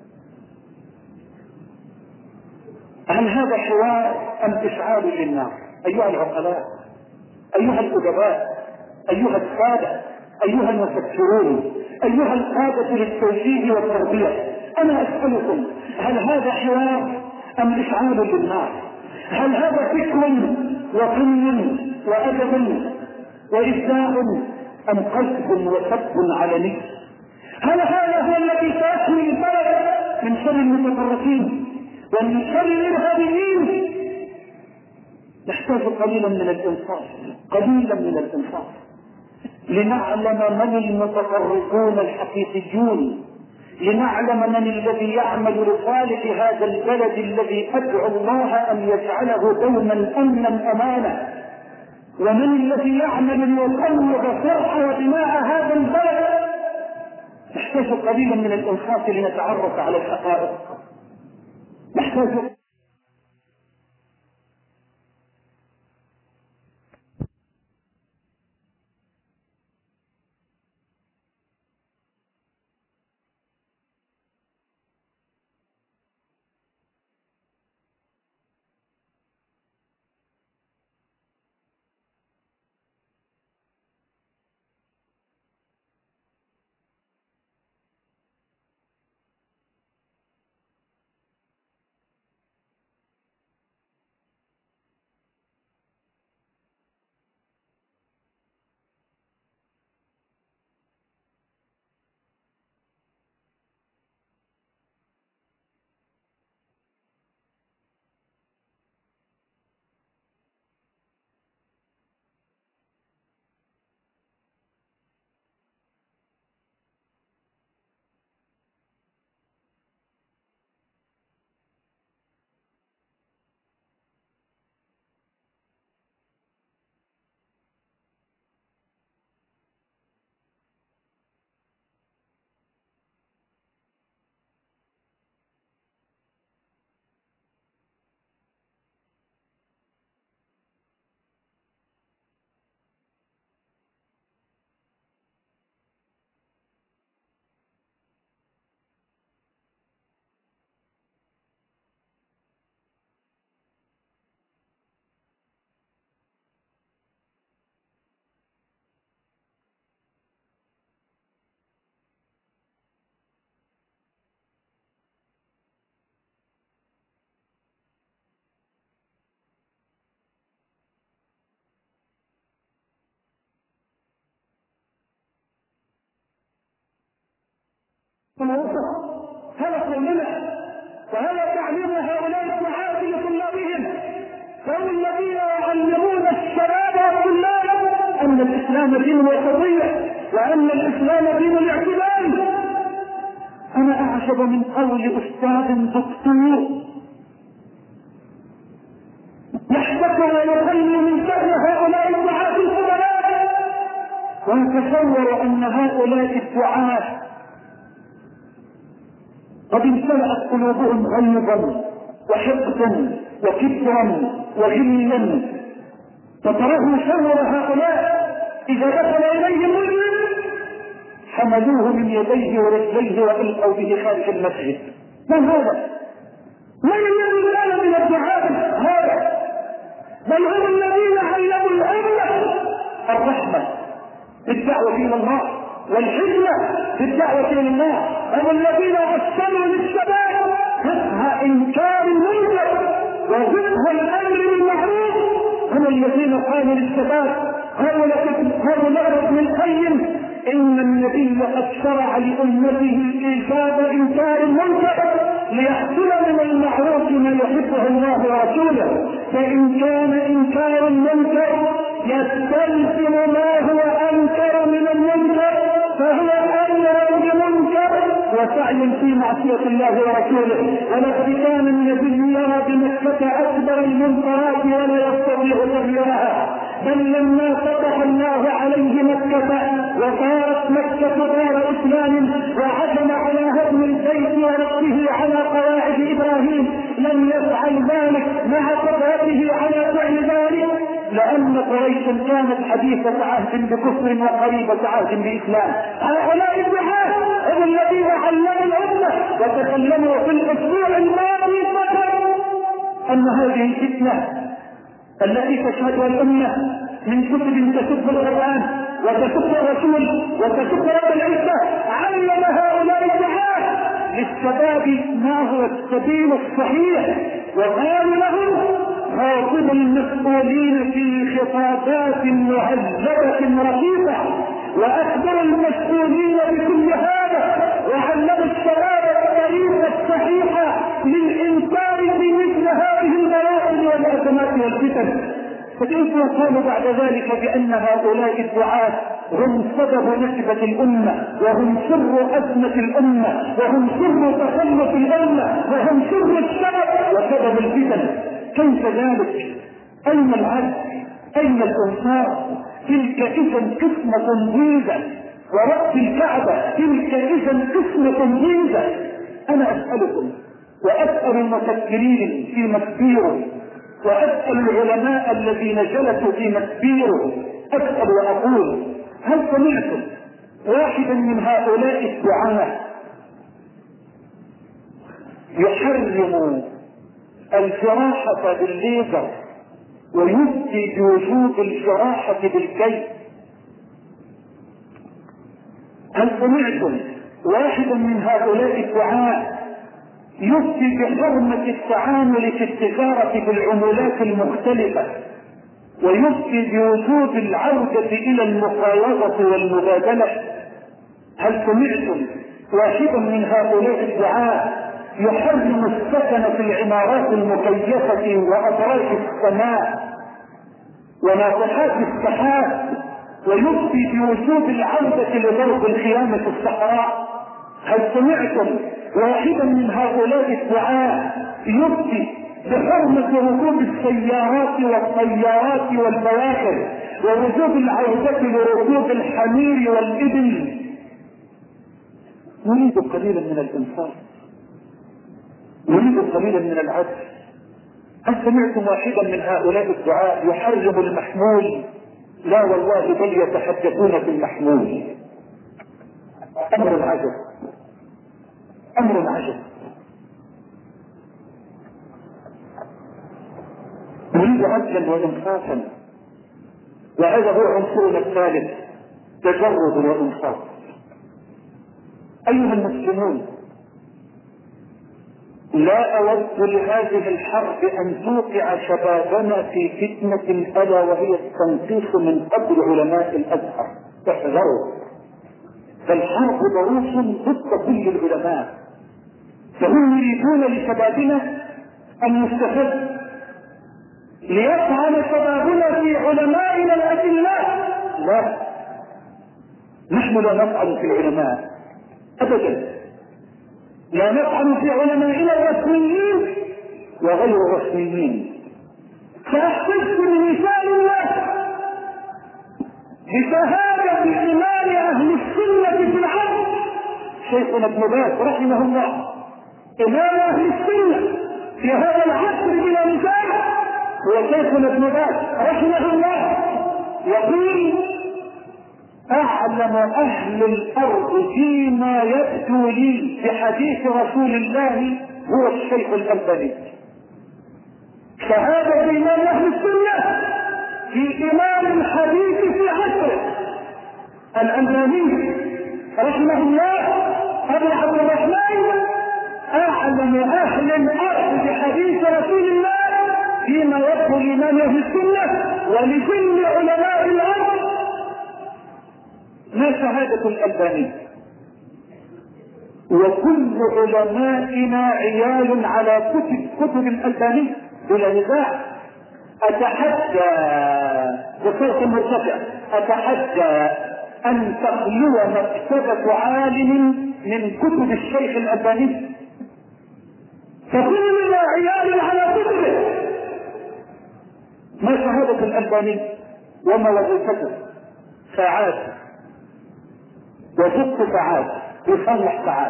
هل هذا حوار أم إشعال للنار؟ أيها العقلاء، أيها الأدباء، أيها السادة، أيها المفكرون، أيها القادة للتوجيه والتربية، أنا أسألكم: هل هذا حوار أم إشعال للنار؟ هل هذا فكر وفن وأدب وإبداع أم قصد وسب علني؟ هل هذا هو الذي سيحمي البلد من شر المتطرفين ومن شر الإرهابيين؟ نحتاج قليلا من الإنصاف، قليلا من الإنصاف، لنعلم من المتطرفون الحقيقيون لنعلم من الذي يعمل لصالح هذا البلد الذي أدعو الله أن يجعله دوما أمنا أمانا، ومن الذي يعمل ليقوض فرح ودماء هذا البلد. نحتاج قليلا من الإنصاف لنتعرف على الحقائق. نحتاج هذا قولنا وهذا تعليم هؤلاء الدعاة لطلابهم، فهم الذين يعلمون الشباب والطلاب أن الإسلام دين الوسطية وأن الإسلام دين الاعتدال. أنا أعجب من قول أستاذ دكتور يحتكر ويخلي من شأن هؤلاء الدعاة الفضلاء، ويتصور أن هؤلاء الدعاة قد امتلأت قلوبهم غيظا وحقدا وكبرا وغلا، فتراه شر هؤلاء إذا دخل إليهم مسلم حملوه من يديه ورجليه وألقوا به خارج المسجد. من هذا؟ من الذي كان من الدعاة هذا؟ بل هم الذين علموا الأمة الرحمة بالدعوة إلى الله والحكمة بالدعوة إلى الله، هم الذين وصلوا للشباب فقه إنكار المنكر وفقه الأمر بالمعروف، هم الذين قالوا للشباب هؤلاء ابن القيم إن النبي قد شرع لأمته إيجاب إنكار المنكر ليحصل من المعروف ما يحبه الله ورسوله، فإن كان إنكار المنكر يستلزم ما هو أنكر من المنكر فهو أمر بمنكر وسعي في معصية الله ورسوله. ولقد كان النبي يرى بمكة أكبر المنكرات ولا يستطيع تغييرها، بل لما فتح الله عليه مكة وصارت مكة دار إسلام وعزم على هدم البيت ورده على قواعد إبراهيم لم يفعل ذلك مع قدرته على فعل ذلك، لأن قريشا كانت حديثة عهد بكفر وقريبة عهد بإسلام. هؤلاء الدعاة هم الذين علموا الأمة وتكلموا في الأسبوع الماضي فقط أن هذه الفتنة التي تشهدها الأمة من كتب تسب القرآن وتسب الرسول وتسب رب العزة، علم هؤلاء الدعاة للشباب ما هو السبيل الصحيح، وقالوا لهم خاطبوا المسؤولين في خطابات مهذبة رقيقة وأخبروا المسؤولين بكل هذا، وعلموا الشباب الطريقة الصحيحة للإنكار في مثل هذه المواقف والأزمات والفتن. فكيف يقول بعد ذلك بأن هؤلاء الدعاة هم سبب نكبة الأمة، وهم سر أزمة الأمة، وهم سر تخلف الأمة، وهم سر السبب وسبب الفتن؟ كيف ذلك؟ أين العدل؟ أين الإنصاف؟ تلك إذا قسمة ضيزة، ورب الكعبة تلك إذا قسمة ضيزة. أنا أسألكم وأسأل المفكرين في مسبيره، وأسأل العلماء الذين جلسوا في مسبيره، أسأل وأقول: هل سمعتم واحدا من هؤلاء الدعاة يحرم الجراحة بالليزر ويفتي بوجوب الجراحة بالكي؟ هل سمعتم واحدا من هؤلاء الدعاة يفتي بحرمة التعامل في التجارة بالعملات المختلفة ويفتي بوجوب العودة إلى المقاوضة والمبادلة؟ هل سمعتم واحدا من هؤلاء الدعاة يحرم السكن في العمارات المكيفة وأدراج السماء وناطحات السحاب ويفتي بوجوب العودة لضرب الخيام في الصحراء؟ هل سمعتم واحدا من هؤلاء الدعاة يفتي بحرمة ركوب السيارات والطيارات والبواخر ووجوب العودة لركوب الحمير والإبل؟ نريد قليلا من الإنصاف، نريد قليلا من العدل. هل سمعتم واحدا من هؤلاء الدعاة يحرم المحمول؟ لا والله، بل يتحدثون في المحمول. أمر عجب، أمر عجب. نريد عدلا وإنصافا، وهذا هو عنصرنا الثالث: تجرد وإنصاف. أيها المسلمون، لا أود لهذه الحرب أن توقع شبابنا في فتنة ألا وهي التنقيص من قبل علماء الأزهر. احذروا، فالحرب ضروس ضد كل العلماء، فهم يريدون لشبابنا أن يستفد، ليطعن شبابنا في علمائنا الأدلاء. لا، نحن لا نطعن في العلماء أبدا، لا نطعن في علمائنا الرسميين وغير الرسميين. فأحتجت بمثال الله بشهادة إمام أهل السنة في العصر شيخنا ابن باز رحمه الله، إمام أهل السنة في هذا العصر بلا مثال هو شيخنا ابن باز رحمه الله، يقول: أعلم أهل الأرض فيما يبدو لي بحديث رسول الله هو الشيخ الألباني. شهادة إمام أهل السنة في إمام الحديث في عصره الألباني رحمه الله أبو عبد الرحمن، أعلم أهل الأرض بحديث رسول الله فيما يبدو لإمام أهل السنة ولكل علماء الأرض. ما شهادة الألباني؟ وكل علمائنا عيال على كتب كتب الألباني بلا نزاع. أتحدى بصوت مرتفع، أتحدى أن تخلو مكتبة عالم من كتب الشيخ الألباني، فكلنا عيال على كتبه. ما شهادة الألباني وما وظيفته؟ ساعات وست ساعات يصلح ساعات،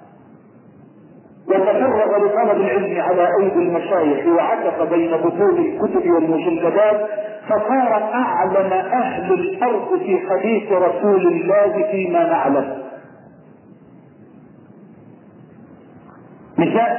وتفرغ لطلب العلم على ايدي المشايخ وعكف بين بطول الكتب والمجلدات، فصار اعلم اهل الارض في حديث رسول الله فيما نعلم. مثال: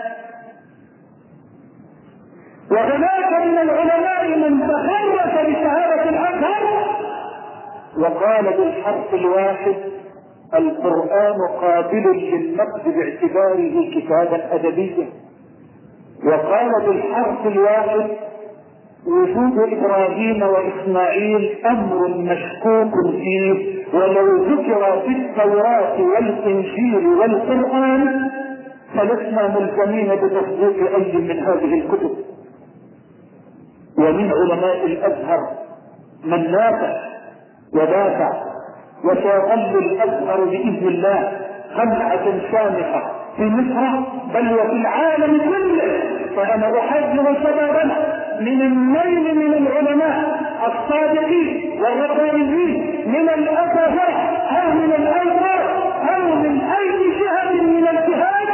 وهناك من العلماء من تخرج بشهادة الازهر وقال بالحرف الواحد: القرآن قابل للنقد باعتباره كتابا أدبيا. وقال بالحرف الواحد: وجود إبراهيم وإسماعيل أمر مشكوك فيه، ولو ذكر في التوراة والإنجيل والقرآن فلسنا ملزمين بتصديق أي من هذه الكتب. ومن علماء الازهر من نافع ودافع، وسيظل الازهر باذن الله خلعه شامخه في مصر بل وفي العالم كله. فانا احذر شبابنا من الميل من العلماء الصادقين والربانيين من الاساتذه او من الازهر او من اي جهه من الجهات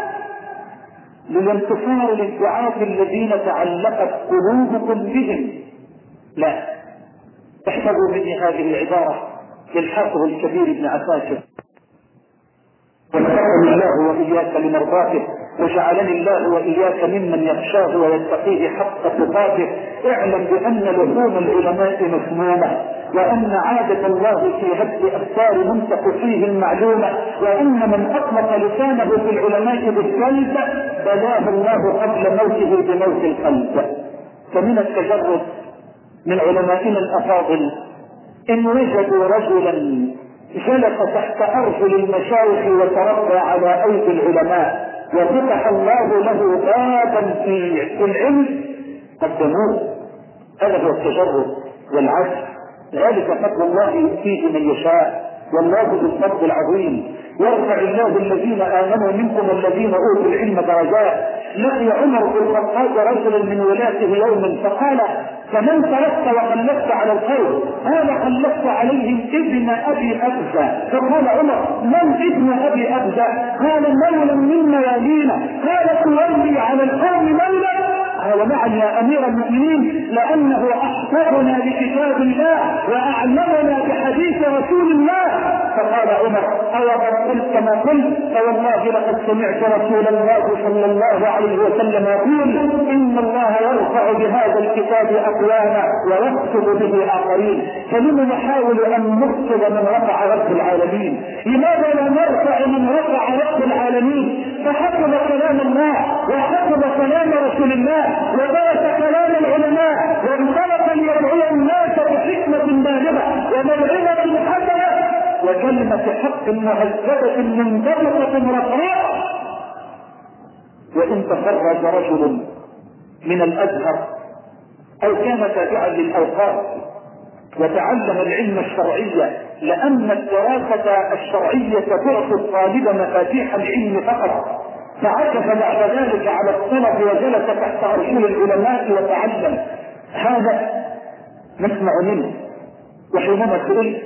للانتصار للدعاة الذين تعلقت قلوبكم بهم. لا، احفظوا مني هذه العبارة للحافظ الكبير ابن عساكر: وفقني الله وإياك لمرضاته، وجعلني الله وإياك ممن يخشاه ويتقيه حق تقاته. اعلم بأن لحوم العلماء مسمومة، وأن عادة الله في هد أفكار منطق فيه المعلومة، وأن من أطلق لسانه في العلماء بالكلب بلاه الله قبل موته بموت القلب. فمن التجرد من علمائنا الأفاضل إن وجدوا رجلا جلس تحت أرجل المشايخ وتربى على أيدي العلماء وفتح الله له بابا في العلم قدموه. هذا هو التجرد والعجز، ذلك فضل الله يؤتيه من يشاء، والله ذو الفضل العظيم. يرفع الله الذين آمنوا منكم والذين أوتوا العلم درجات. لقي عمر بن الخطاب رجلا من ولاته يوما فقال: فمن تركت وخلفت على الخير؟ قال: خلفت عليهم ابن ابي ابزه. فقال عمر: من ابن ابي ابزه؟ قال: مولى من موالينا. قال: تولي على القوم مولى؟ قال: نعم يا امير المؤمنين، لانه احفظنا بكتاب الله واعلمنا بحديث رسول الله. فقال عمر: اوقد قلت كما قلت؟ فوالله لقد سمعت رسول الله صلى الله عليه وسلم يقول: ان الله يرفع بهذا الكتاب اقواما ويخطب به اخرين. فلما نحاول ان نخطب من رفع رب العالمين؟ لماذا لا نرفع من رفع رب العالمين؟ فحفظ كلام الله وحفظ كلام رسول الله ودرس كلام العلماء وانطلق ليدعو الناس بحكمه بالغه وموعظه حسنه وكلمه حق مهذبه منضبطه رفيعه. وان تفرج رجل من الازهر او كان تابعا للاوقاف وتعلم العلم الشرعي، لان الدراسه الشرعيه تعطي الطالب مفاتيح العلم فقط، فعكف بعد ذلك على الطلب وجلس تحت ارجل العلماء وتعلم. هذا نسمع منه. وحينما سئلت: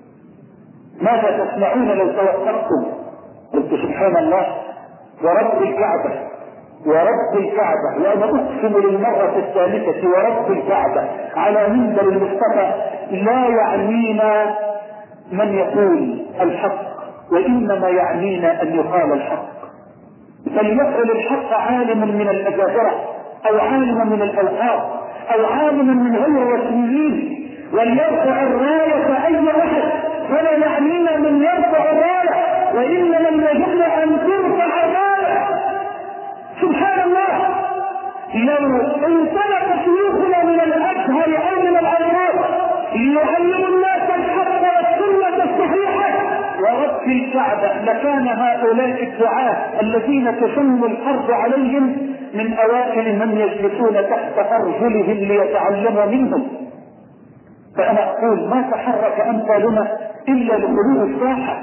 ماذا تصنعون لو توقفتم؟ قلت: سبحان الله ورب الكعبه ورب الكعبة، وأنا أقسم للمرة الثالثة ورب الكعبة على منبر المصطفى: لا يعنينا من يقول الحق، وإنما يعنينا أن يقال الحق. فليقل الحق عالم من الأجابرة أو عالم من الأوقاف أو عالم من غير رسميين، وليرفع الراية أي واحد، فلا يعنينا من يرفع الراية، وإنما من يجب أن ترفع الراية. سبحان الله. لو انطلق شيوخنا من الازهر او من الازهار ليعلموا الناس الحق والسنه الصحيحه ورب الكعبه لكان هؤلاء الدعاة الذين تشن الحرب عليهم من اوائل من يجلسون تحت ارجلهم ليتعلموا منهم. فانا اقول: ما تحرك امثالنا الا لخلو الساحه.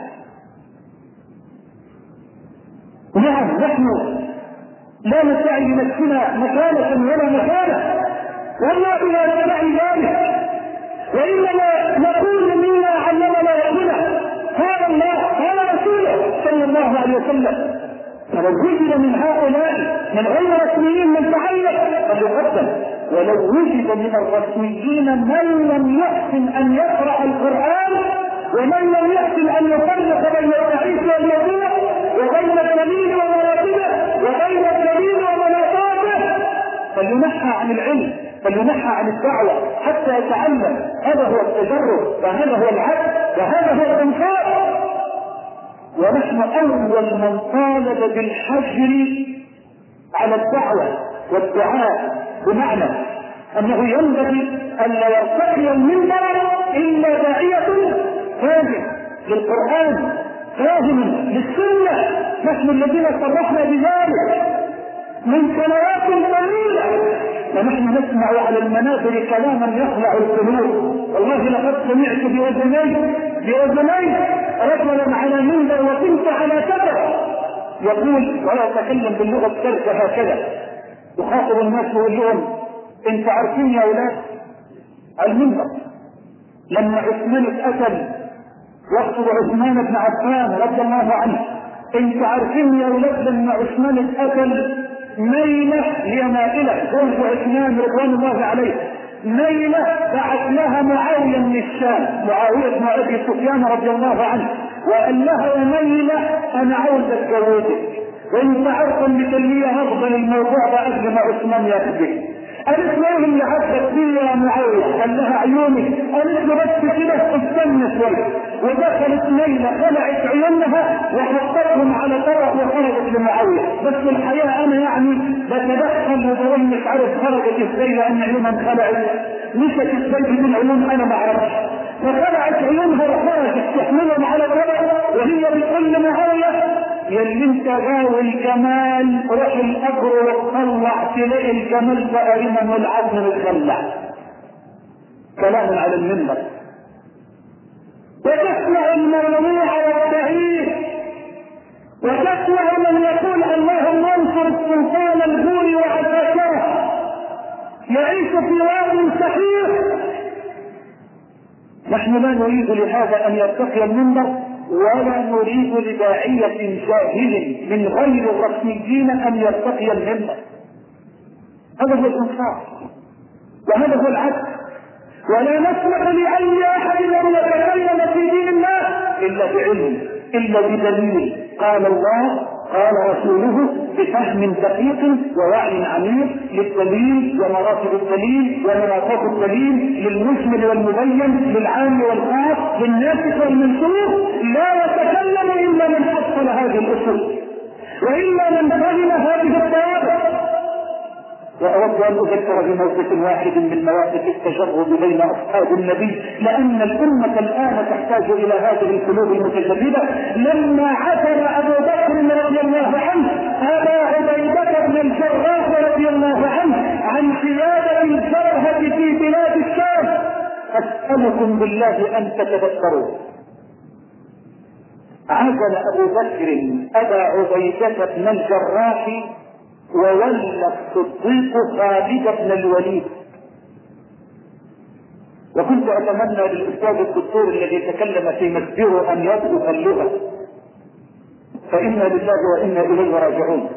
نعم، نحن لا نسعي لنفسنا مكانة ولا مكانة، والله لا ندعي ذلك، وإنما نقول مما علمنا ربنا قال الله قال رسوله صلى الله عليه وسلم. فلو وجد من هؤلاء من غير رسميين من تعلق فليقدم، ولو وجد من الرسميين من لم يحسن أن يقرأ القرآن ومن لم يحسن أن يفرق بين الضعيف والموضوع وبين الدليل ومراتبه وبين الدليل ومناطاته فلينحى عن العلم، فلينحى عن الدعوة حتى يتعلم. هذا هو التجرد، وهذا هو العدل، وهذا هو الانصاف. ونحن أول من طالب بالحجر على الدعوة والدعاء، بمعنى أنه ينبغي أن لا يرتقي المنبر إلا داعية فاهم للقرآن فاهم للسنة. نحن الذين صرحنا بذلك، من سنوات طويلة، ونحن نسمع على المنابر كلاما يخلع القلوب. والله لقد سمعت بأذني بأذني رجلا على منبر وكنت على كذا يقول ولا يتكلم باللغة السرسة هكذا، يخاطب الناس ويقول لهم انت عارفين يا اولاد على المنبر لما عثمان اتقتل يقصد عثمان بن عفان رضي الله عنه، انت عارفين يا اولاد لما عثمان اتقتل ميلة لمائلة زوج عثمان رضوان الله عليه، ميلة بعث لها معاوية من الشام، معاوية بن ابي سفيان رضي الله عنه، وقال لها يا ميلة انا عاوز اتجوزك وانت عارفه ان كان هفضل الموضوع ده قبل ما عثمان ياخدك. قالت له اللي عدت فيه يا معاوية؟ قال لها عيوني. قالت له بس كده استنى شويه، ودخلت ميلة خلعت عيونها وحطتهم على طرف وخرجت لمعاوية. بس الحقيقه انا يعني بتدخل وبقول مش عارف خرجت ازاي لان عيونها انخلعت، مشت ازاي من عيون انا ما اعرفش، فخلعت عيونها وخرجت تحملهم على الربع وهي بتقول لمعاوية يا اللي انت غاوي الجمال روح القبر وتطلع تلاقي الجمال بقى من العظم الخلع. كلام على المنبر. وتسمع الممنوع والتعيس، وتسمع من يقول اللهم انصر السلطان البوري وعساكره يعيش في واد صحيح. نحن لا نريد لهذا ان يرتقي المنبر، ولا نريد لداعية جاهل من غير الرسميين ان يرتقي المنبر. هذا هو الانصاف وهذا هو العدل، ولا نسمح لاي احد ان يتكلم في دين الله الا بعلم الا بدليل قال الله قال رسوله بفهم دقيق ووعي عميق للدليل ومراتب الدليل ومناطات الدليل للمجمل والمبين للعام والخاص للناسخ والمنسوخ. لا يتكلم الا من حصل هذه الاصول والا من فهم هذه الضوابط. وأود أن أذكر بموقف واحد من مواقف التجرد بين أصحاب النبي، لأن الأمة الآن تحتاج إلى هذه القلوب المتجردة. لما عثر أبو بكر رضي الله عنه أبا عبيدة بن الجراح رضي الله عنه عن قيادة الجبهة في بلاد الشام، أسألكم بالله أن تتذكروا، عزل أبو بكر أبا عبيدة بن الجراح وولى الصديق خالد بن الوليد. وكنت اتمنى للاستاذ الدكتور الذي تكلم في مسجده ان يضبط اللغه، فانا لله وانا اليه راجعون.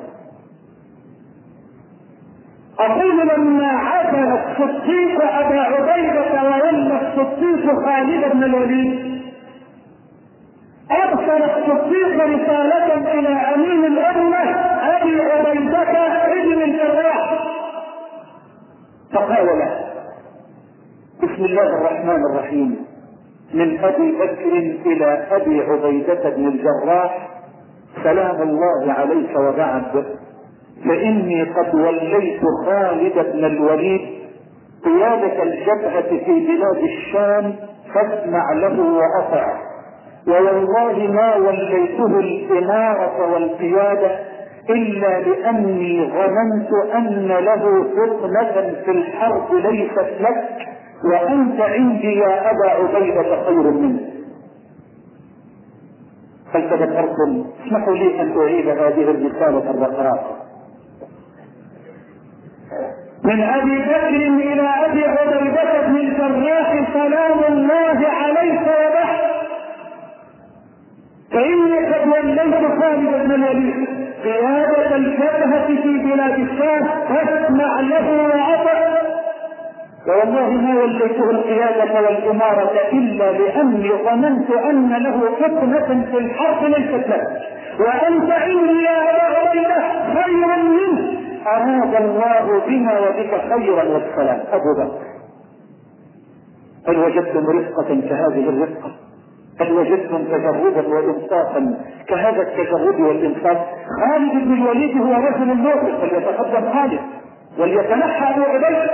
اقول لما عزل الصديق ابا عبيده وولى الصديق خالد بن الوليد ارسل الصديق رساله الى امين الامه ابي عبيده ابن الجراح فقال له بسم الله الرحمن الرحيم من ابي بكر الى ابي عبيده بن الجراح سلام الله عليك وبعد، فاني قد وليت خالد بن الوليد قياده الجبهه في بلاد الشام فاسمع له واطع، ووالله ما وليته الاماره والقياده الا لاني ظننت ان له فتنه في الحرب ليست لك، وانت عندي يا ابا عبيده خير منه. هل تذكرتم؟ اسمحوا لي ان اعيد هذه الرساله الرقراقه. من ابي بكر الى ابي عبيده بن الجراح سلام الله عليك وبعد، فاني قد وليت خالد بن الوليد قيادة الجبهة في بلاد الشام فاسمع له وعطى، والله ما وليته القيادة والإمارة إلا لأني ظننت أن له فتنة في الحرب ليست لك، وأنت عندي يا أبا عبيدة خيرا منه، أراد الله بنا وبك خيرا والسلام. أبو بكر هل وجدتم رفقة كهذه الرفقة؟ هل وجدتم تجردا وانصافا كهذا التجرد والانصاف؟ خالد بن الوليد هو رجل موقف، فليتقدم خالد وليتنحى ابو عبيده،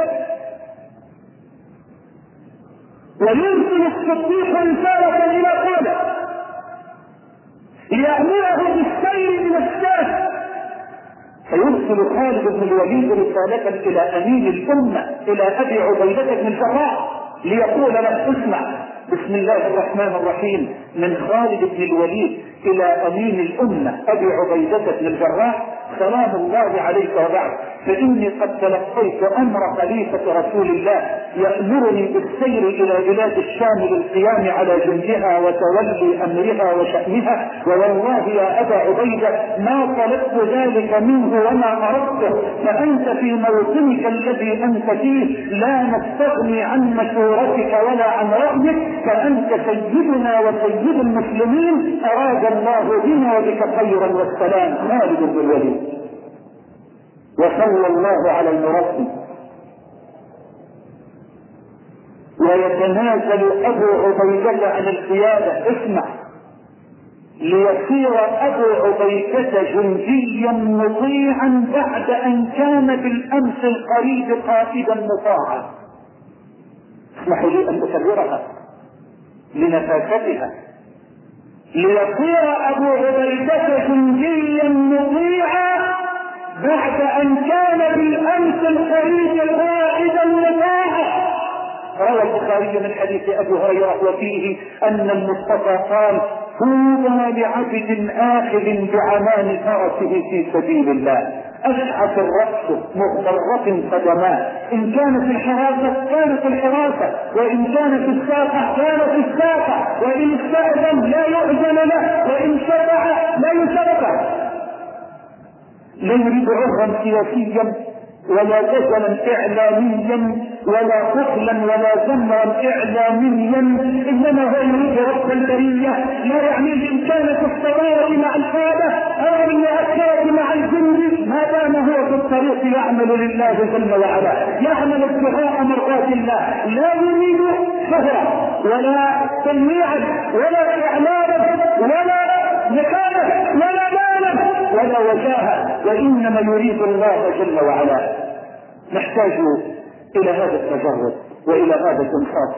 ويرسل الصديق رساله الى قوله يامره بالسير من الشام فيرسل خالد بن الوليد رسالة إلى أمين الأمة إلى أبي عبيدة بن الجراح ليقول له اسمع بسم الله الرحمن الرحيم من خالد بن الوليد إلى أمين الأمة أبي عبيدة بن الجراح سلام الله عليك وبعد، فإني قد تلقيت أمر خليفة رسول الله يأمرني بالسير إلى بلاد الشام للقيام على جندها وتولي أمرها وشأنها، ووالله يا أبا عبيدة ما طلبت ذلك منه وما أردته، فأنت في موطنك الذي أنت فيه لا نستغني عن مشورتك ولا عن رأيك، فأنت سيدنا وسيد المسلمين أراد الله بنا وبك خيرا والسلام. خالد بن الوليد. وصلى الله على المربي. ويتنازل أبو عبيدة عن القيادة، اسمع، ليصير أبو عبيدة جنديا مطيعا بعد أن كان بالأمس القريب قائدا مطاعا. اسمحوا لي أن أكررها لنفاستها. ليصير أبو عبيدة جنديا مطيعا بعد أن كان بالأمس القريب قائدا مطاعا. روى البخاري من حديث أبي هريرة وفيه أن المصطفى قال طوبى لعبد آخذ بعمان فرسه في سبيل الله أشعث الرأس مغبرة قدماه، إن كانت الحراسة كانت الحراسة، وإن كانت الساقة كانت الساقة، وإن استأذن لا يؤذن له، وإن شفع لا يشفع. لا يريد عذرا سياسيا ولا جدلا إعلاميا ولا قتلا ولا زمرا إعلاميا، إنما هو يريد رب البرية. لا يعني إن كانت الصغيرة مع الحادة أو المؤثرة مع الجند، ما دام هو في الطريق يعمل لله جل وعلا، يعمل ابتغاء مرضات الله، لا يريد شهرة ولا تنويعا ولا إعلانا ولا مكانة ولا مالا ولا وجاهة، وإنما يريد الله جل وعلا. نحتاج إلى هذا التجرد وإلى هذا الإنصاف.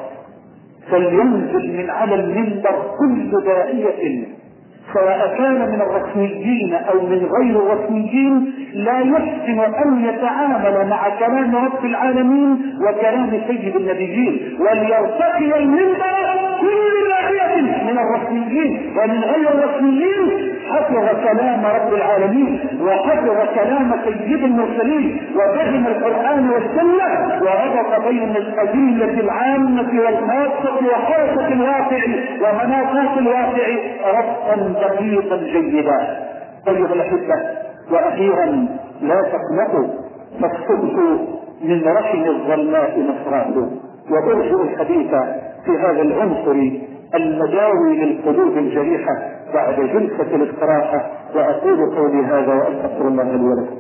فلينزل من على المنبر كل داعية سواء كان من الرسميين أو من غير الرسميين لا يحسن أن يتعامل مع كلام رب العالمين وكلام سيد النبيين، وليرتقي المنبر كل داعية من الرسميين ومن غير الرسميين حفظ كلام رب العالمين وحفظ كلام سيد المرسلين وفهم القرآن والسنة وربط بين القضية العامة والخاصة وحركة الواقع ومناطات الواقع ربطا دقيقا جيدا. أيها الأحبة، وأخيرا لا تقلقوا فالصدق من رحم الظلماء مصراه. وأرجو الحديث في هذا العنصر المداوي للقلوب الجريحة بعد جلسة الاستراحة، وأقول قولي هذا وأستغفر الله لي ولكم.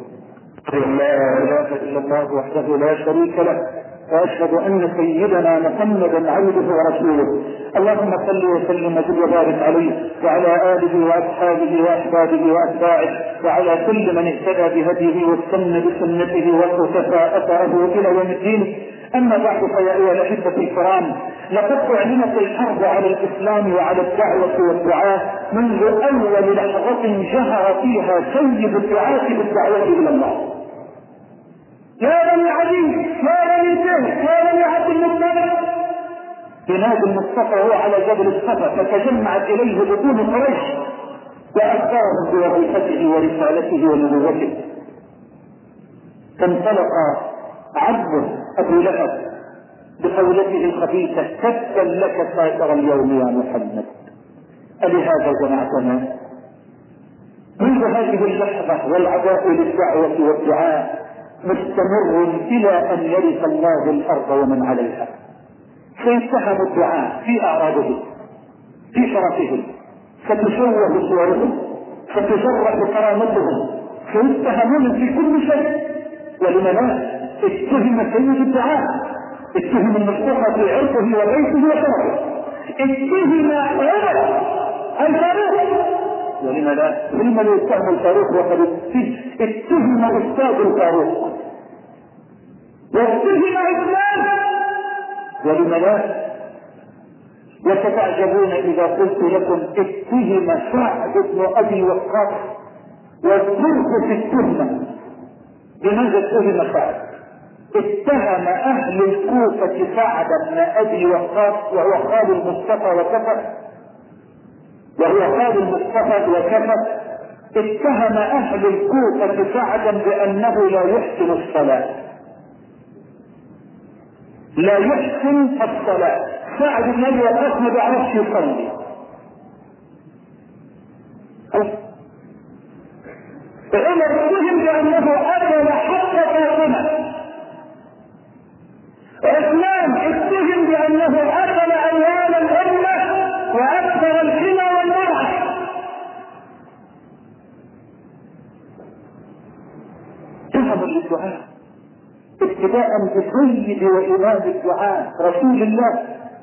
لا إله إلا الله وحده لا شريك له، وأشهد أن سيدنا محمدا عبده ورسوله. اللهم صل وسلم وبارك عليه وعلى آله وأصحابه وأحبابه وأتباعه وعلى كل من اهتدى بهديه واستنى بسنته واقتفى أثره إلى يوم الدين. أما بعد، فيا أيها الأحبة الكرام، لقد أعلنت الحرب على الإسلام وعلى الدعوة والدعاء منذ أول لحظة جهر فيها سيد الدعاة بالدعوة إلى الله. يا بني عدي، يا بني سهل، يا بني عبد المطلب، ينادي المصطفى هو على جبل الصفا، فتجمعت إليه بطون قريش وأخبرهم بوظيفته ورسالته ونبوته. فانطلق عبد أبو لهب بقولته الخبيثة تبا لك سائر اليوم يا محمد، ألهذا جمعتنا؟ منذ هذه اللحظة والعداء للدعوة والدعاء مستمر إلى أن يرث الله الأرض ومن عليها. سيتهم الدعاء في أعراضه، في شرفهم، ستشوه صورهم، ستجرح كرامتهم، سيتهمون في كل شيء. ولما لا؟ اتهم سيد الدعاء، اتهم المصطفى في عرضه وبيته وشرفه، اتهم عمر الفاروق، ولما لا؟ لما لا يتهم الفاروق وقد اتهم أستاذ الفاروق، واتهم عثمان، ولما لا؟ وستعجبون إذا قلت لكم اتهم سعد بن أبي وقاص، والظرف في التهمة بماذا اتهم سعد؟ اتهم اهل الكوفة سعد بن ابي وقاص وهو خال المصطفى وكفى وهو خال المصطفى وكفى اتهم اهل الكوفة سعدا بانه لا يحسن الصلاة لا يحسن الصلاة. سعد بن ابي وقاص ما بيعرفش يصلي. عمر اتهم بانه اكل حق فاطمة. عثمان اتهم بانه اكل اموال الامة واكثر الحمى والمرعى. ذهبوا للدعاء ابتداء بسيد وامام الدعاء رسول الله.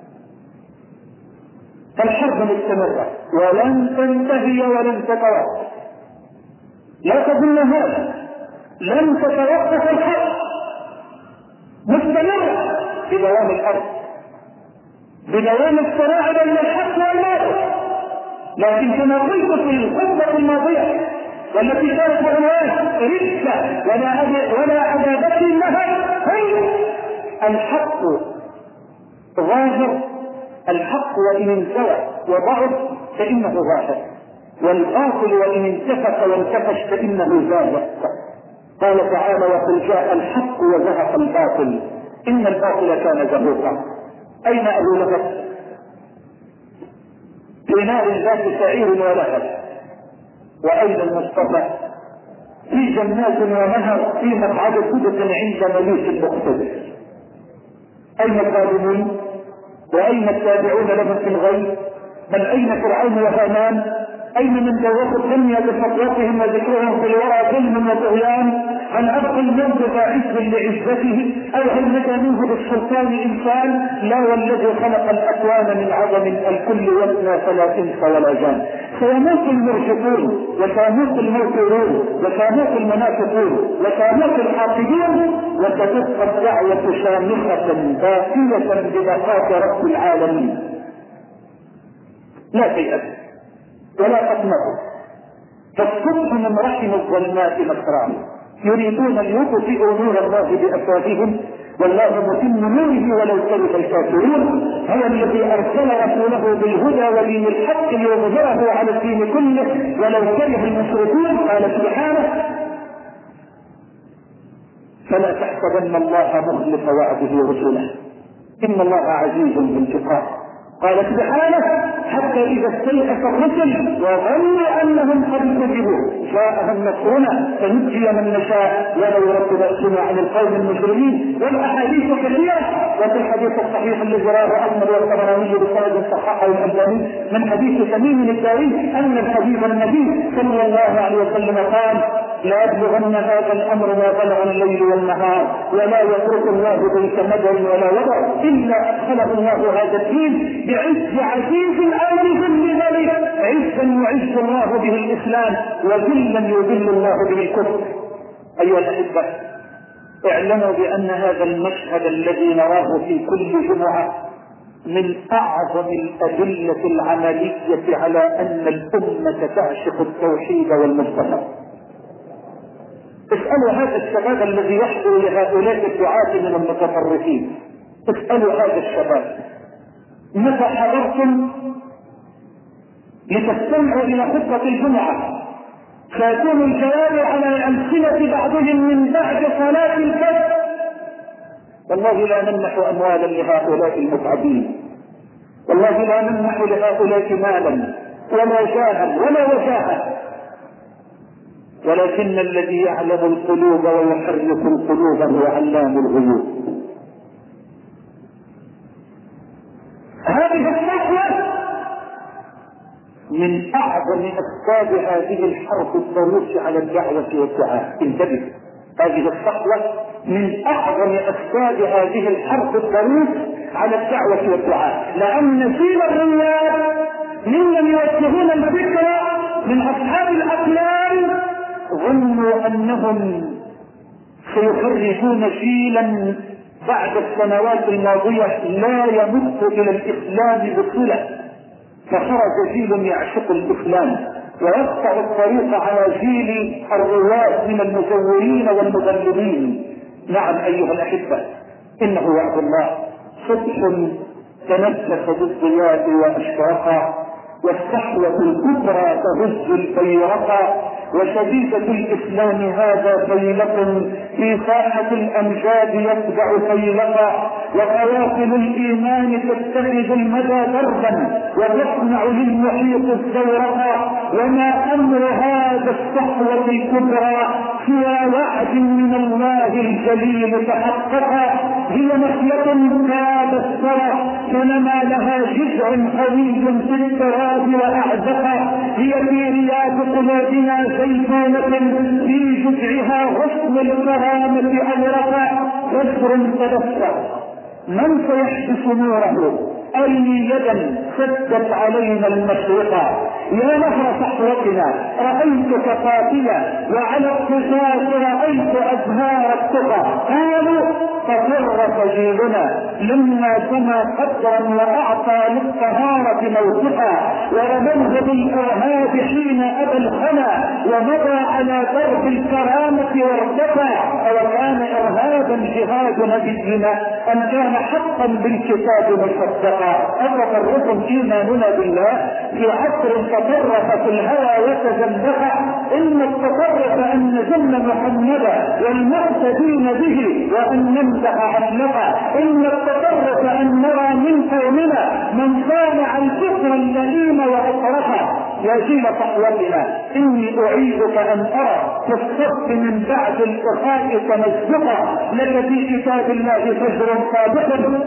فالحرب مستمرة ولن تنتهي ولن تتوقف. لا تظن هذا، لن تتوقف الحرب، مستمرة بدوام الارض، بدوام الصراع بين الحق والباطل. لكن كما قلت في الخطبة الماضية والتي كانت بعنوان رزق ولا ولا عذابة لها، هي الحق ظاهر. الحق وإن انزوى وضعف فإنه ظاهر، والباطل وإن انتفخ وانتفش فإنه زاهر. قال تعالى: وقل جاء الحق وزهق الباطل إن الباطل كان زهوقا. أين أبو لهب؟ في نار ذات سعير ولهب. وأين المصطفى؟ في جنات ونهر في مقعد صدق عند مليك مقتدر. أين الظالمون؟ وأين التابعون لهم في الغيب؟ بل أين فرعون وهامان؟ أين من دوّق الدنيا بخطوتهم وذكرهم في الورى ظلم وطغيان؟ هل أبقى الموت ذا عز لعزته؟ أو هل نجا منه بالسلطان إنسان؟ لا، والذي خلق الأكوان من عظم الكل يبنى فلا انس ولا جان. سيموت المرجفون وسيموت الموتورون وسيموت المنافقون وسيموت الحاقدون، وستبقى الدعوة شامخة باقية ببقاء رب العالمين. لا تيأس ولا تقنطوا، فالصبح من رحم الظلمات مسرعا يريدون ان يطفئوا نور الله بافواههم والله متم نوره ولو كره الكافرون. هو الذي ارسل رسوله بالهدى ودين الحق ليظهره على الدين كله ولو كره المشركون. قال سبحانه: فلا تحسبن الله مخلف وعده رسله ان الله عزيز بانتقام. قال سبحانه: حتى إذا استيأس الرسل وظنوا أنهم قد كذبوا جاءهم نصرنا فنجي من نشاء ولا يرد بأسنا عن القوم المجرمين. والأحاديث كثيرة، وفي الحديث الصحيح الذي رواه أحمد والطبراني بسند صححه الألباني من حديث تميم الداري أن الحبيب النبي صلى الله عليه وسلم قال: لا يبلغن هذا الأمر ما بلغ الليل والنهار ولا يترك الله بيت مدر ولا وضع إلا أدخله الله هذا الدين بعز عزيز أو بذل ذلك. عزا يعز الله به الإسلام وذلا يذل الله به الكفر. أيها الأحبة، اعلموا بأن هذا المشهد الذي نراه في كل جمعة من أعظم الأدلة العملية على أن الأمة تعشق التوحيد والمصطفى. اسألوا هذا الشباب الذي يحضر لهؤلاء الدعاة من المتطرفين، اسألوا هذا الشباب: متى حضرتم لتستمعوا إلى خطبة الجمعة؟ سيكون الجواب على ألسنة بعضهم من بعد صلاة الفجر. والله لا نمنح أموالا لهؤلاء المتعبين، والله لا نمنح لهؤلاء مالا ولا جاها ولا وجاها، ولكن الذي يعلم القلوب ويحرك القلوب هو علام الغيوب. هذه الصحوة من أعظم أسباب هذه الحرب الضروس على الدعوة والدعاء. انتبه، هذه الصحوة من أعظم أسباب هذه الحرب الضروس على الدعوة والدعاء، لأن جيل الرياض ممن يوجهون الفكرة من أصحاب الأقلام ظنوا أنهم سيخرجون جيلا بعد السنوات الماضية لا يمت إلى الإسلام بصلة، فخرج جيل يعشق الإسلام ويقطع الطريق على جيل الرواد من المزورين والمضللين. نعم ايها الاحبه، انه وعد الله صبح تنفس بالضياء واشراقا، والصحوه الكبرى تهز البيرقا، وشديدة الإسلام هذا فيلق في ساحة الأمجاد يتبع فيلقا، وقوافل الإيمان تتخذ المدى دربا وتصنع للمحيط الزورقا، وما أمر هذا الصحوة الكبرى سوى وعد من الله الجليل تحققا. هي نخلة كادت ترى كلما لها جذع قوي في التراب وأعزقا، هي في رياض قلوبنا زيتونة في جذعها غصن الكرامة أورقا، كسر تدفع من سيحبس نوره؟ أي يدا سدت علينا المشرقة. يا نهر صحوتنا رأيتك قاتلا، وعلى القصاص رأيت أزهار التقى. قالوا ففر جيلنا لما سما قدرا وأعطى للطهارة موثقا، ورموه بالإرهاب حين أبى الخنا، ومضى على درب الكرامة وارتقى. أو كان إرهابا جهاد نبينا أم كان حقا بالكتاب مصدقا؟ أتفرقم إيماننا بالله في عصر تطرف في الهوى وتزندق. إن التطرف أن نزل محمدا والمعتدين به وأن نمدح أهلها. إن التطرف أن نرى من قومنا من صانع الكفر اللئيم وأطرفه. يا جيل صحوتنا إني أعيدك أن أرى في الصف من بعد الإخاء تمزقا، لك في كتاب الله فجر صادق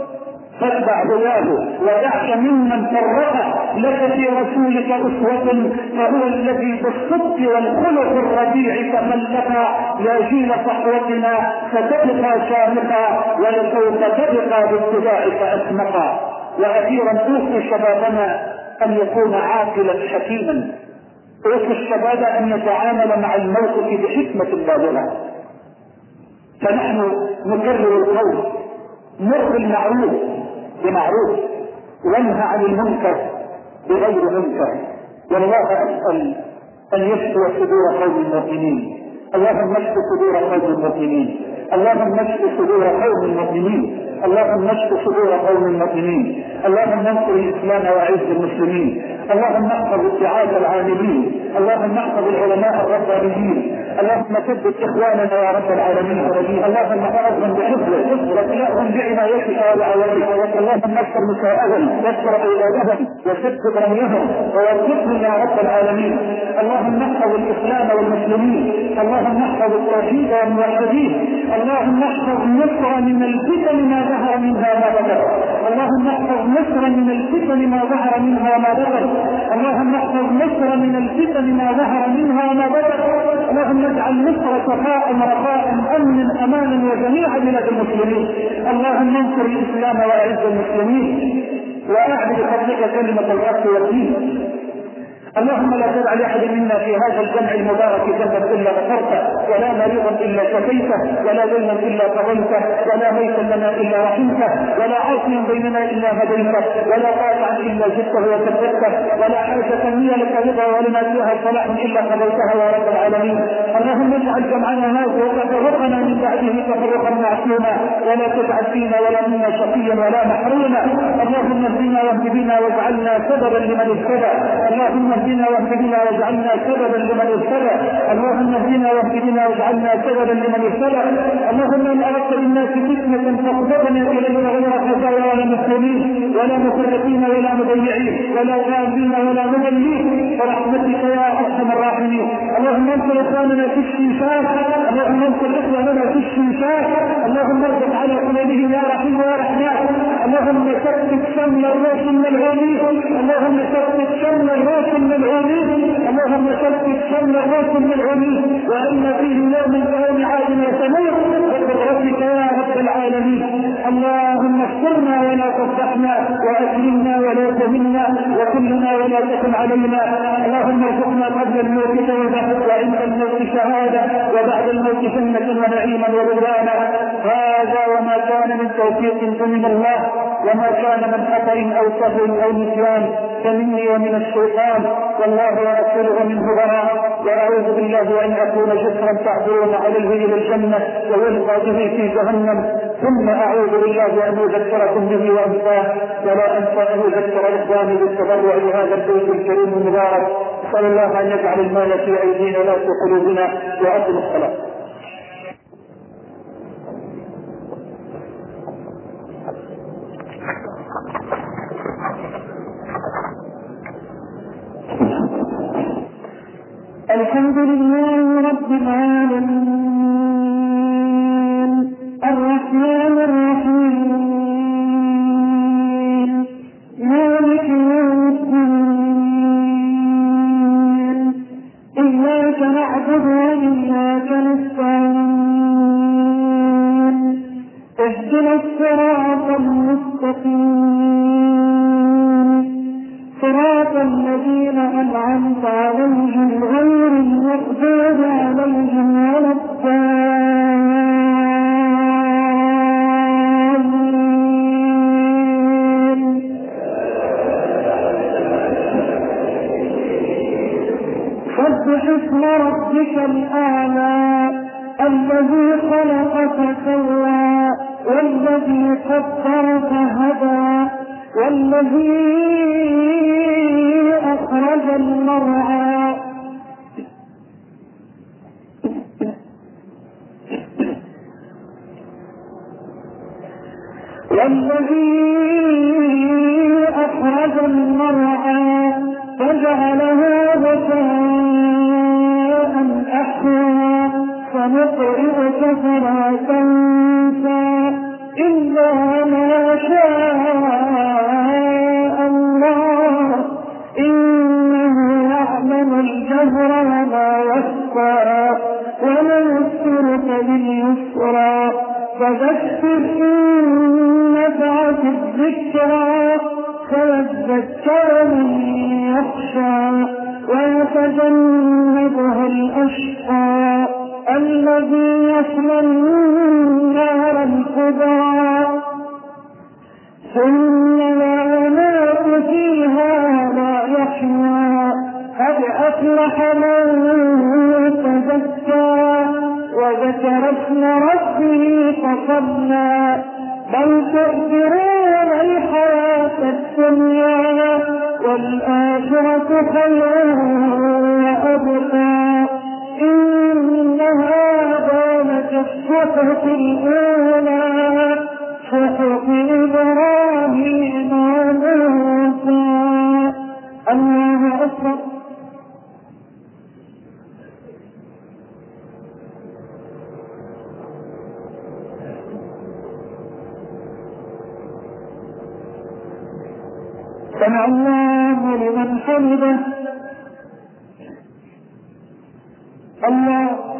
فاتبع هداه ودعك ممن فرقه، لك في رسولك أسوة فهو الذي بالصدق والخلق الربيع تخلقا. يا جيل صحوتنا ستبقى شامخا، ولسوف تبقى باتباعك أسمقا. وأخيرا أوصي شبابنا أن يكون عاقلا حكيما، أوصي الشباب أن يتعامل مع الموقف بحكمة بالغة. فنحن نكرر القول: مر بالمعروف بمعروف وانهى عن المنكر بغير منكر. والله أسأل أن يشفي صدور قوم المؤمنين. اللهم اشف صدور قوم المؤمنين، اللهم اشف صدور قوم المؤمنين، اللهم اشف صدور قوم المؤمنين. اللهم انصر الإسلام وأعز المسلمين. اللهم احفظ الدعاة العاملين، اللهم احفظ العلماء الربانيين، اللهم ثبت إخواننا يا رب العالمين. اللهم احفظهم بحفظك وكلأهم بعنايتك وعوائك. اللهم اكثر نساءهم واكثر أولادهم وثبت رميهم ووفقهم يا رب العالمين. اللهم احفظ الإسلام والمسلمين، اللهم احفظ التوحيد والموحدين. اللهم احفظ مصر من الفتن ما ظهر منها ما بطن، اللهم احفظ مصر من الفتن ما ظهر منها ما بطن، اللهم احفظ مصر من الفتن ما ظهر منها ما بطن. اللهم اجعل مصر صفاء رخاء امن امانا وجميع بلاد المسلمين. اللهم انصر الاسلام واعز المسلمين واعد بفضلك كلمه الحق والدين. اللهم لا تدع لاحد منا في هذا الجمع المبارك ذنبا الا غفرته، ولا مريضا الا شفيته، ولا دينا الا قضيته، ولا ميتا لنا الا رحمته، ولا عاصيا بيننا الا هديته، ولا قاطعا الا جدته وثبته، ولا حاجه هي لك رضا ولما فيها صلاح الا قضيتها يا رب العالمين. اللهم اجعل جمعنا هذا وتفرقنا من بعده تفرقا معصوما، ولا تجعل فينا ولا منا شقيا ولا محروما. اللهم اهدنا واهد بنا واجعلنا سببا لمن اهتدى، اللهم اهدنا واهد بنا واجعلنا سببا لمن اهتدى، اللهم اهدنا واهد بنا واجعلنا سببا لمن اهتدى. اللهم ان اردت للناس فتنه فاقبضنا اليك غير خزايا ولا مسلمين ولا مفرقين ولا مضيعين ولا غالين ولا مضلين برحمتك يا ارحم الراحمين. اللهم انصر اخواننا في الشيشات، اللهم انصر اخواننا في الشيشات، اللهم ارزق على قلوبهم يا رحيم يا رحمن. اللهم ثبت شمل الروح الملعونين، اللهم ثبت شمل الروح الملعونين، اللهم شتت شمل الرسل بالعلي وان فيه يوم كيوم عاد وثمود بقدرتك يا رب العالمين. اللهم استرنا ولا تفضحنا واكرمنا ولا تهنا وكلنا ولا تكن علينا. اللهم ارزقنا قبل الموت توبه وعند الموت شهاده وبعد الموت جنه ونعيما ورضوانا. هذا وما كان من توفيق فمن الله وما كان من خطأ او سهو او نسيان فمني ومن الشيطان والله ورسوله منه براء. واعوذ بالله ان اكون جسرا تعبرون عليه الى الجنه ويلقى به في جهنم ثم اعوذ بالله ان اذكركم به وانساه ولا انسى ان اذكر اخواني بالتبرع لهذا البيت الكريم المبارك. صلى الله ان يجعل المال في ايدينا لا في قلوبنا. واقم الصلاه. الحمد لله رب العالمين الرحمن الرحيم مالك يوم الدين إياك نعبد وإياك نستعين اهدنا الصراط المستقيم صراط الذين أنعمت عليهم غير المغضوب عليهم ولا الضالين. سبح اسم ربك الأعلى الذي خلق فسوى والذي قدر فهدى والذي أخرج المرعى والذي أخرج المرعى فجعله غثاء أحوى سنقرئك فلا تنسى إلا ما شاء الله إنه يعلم الجهر وما يخفى ونيسرك لليسرى فذكر إن نفعت الذكرى فيذكر من يخشى ويتجنبها الأشقى الذي يصلى النار الكبرى ثم لا يموت فيها ولا يحيا قد أفلح من تزكى وذكر اسم ربه فصلى بل تؤثرون الحياة الدنيا والآخرة خير وأبقى إن هذا لفي الصحف الأولى صحف إبراهيم وموسى. الله أكبر. سمع الله لمن حمده. الله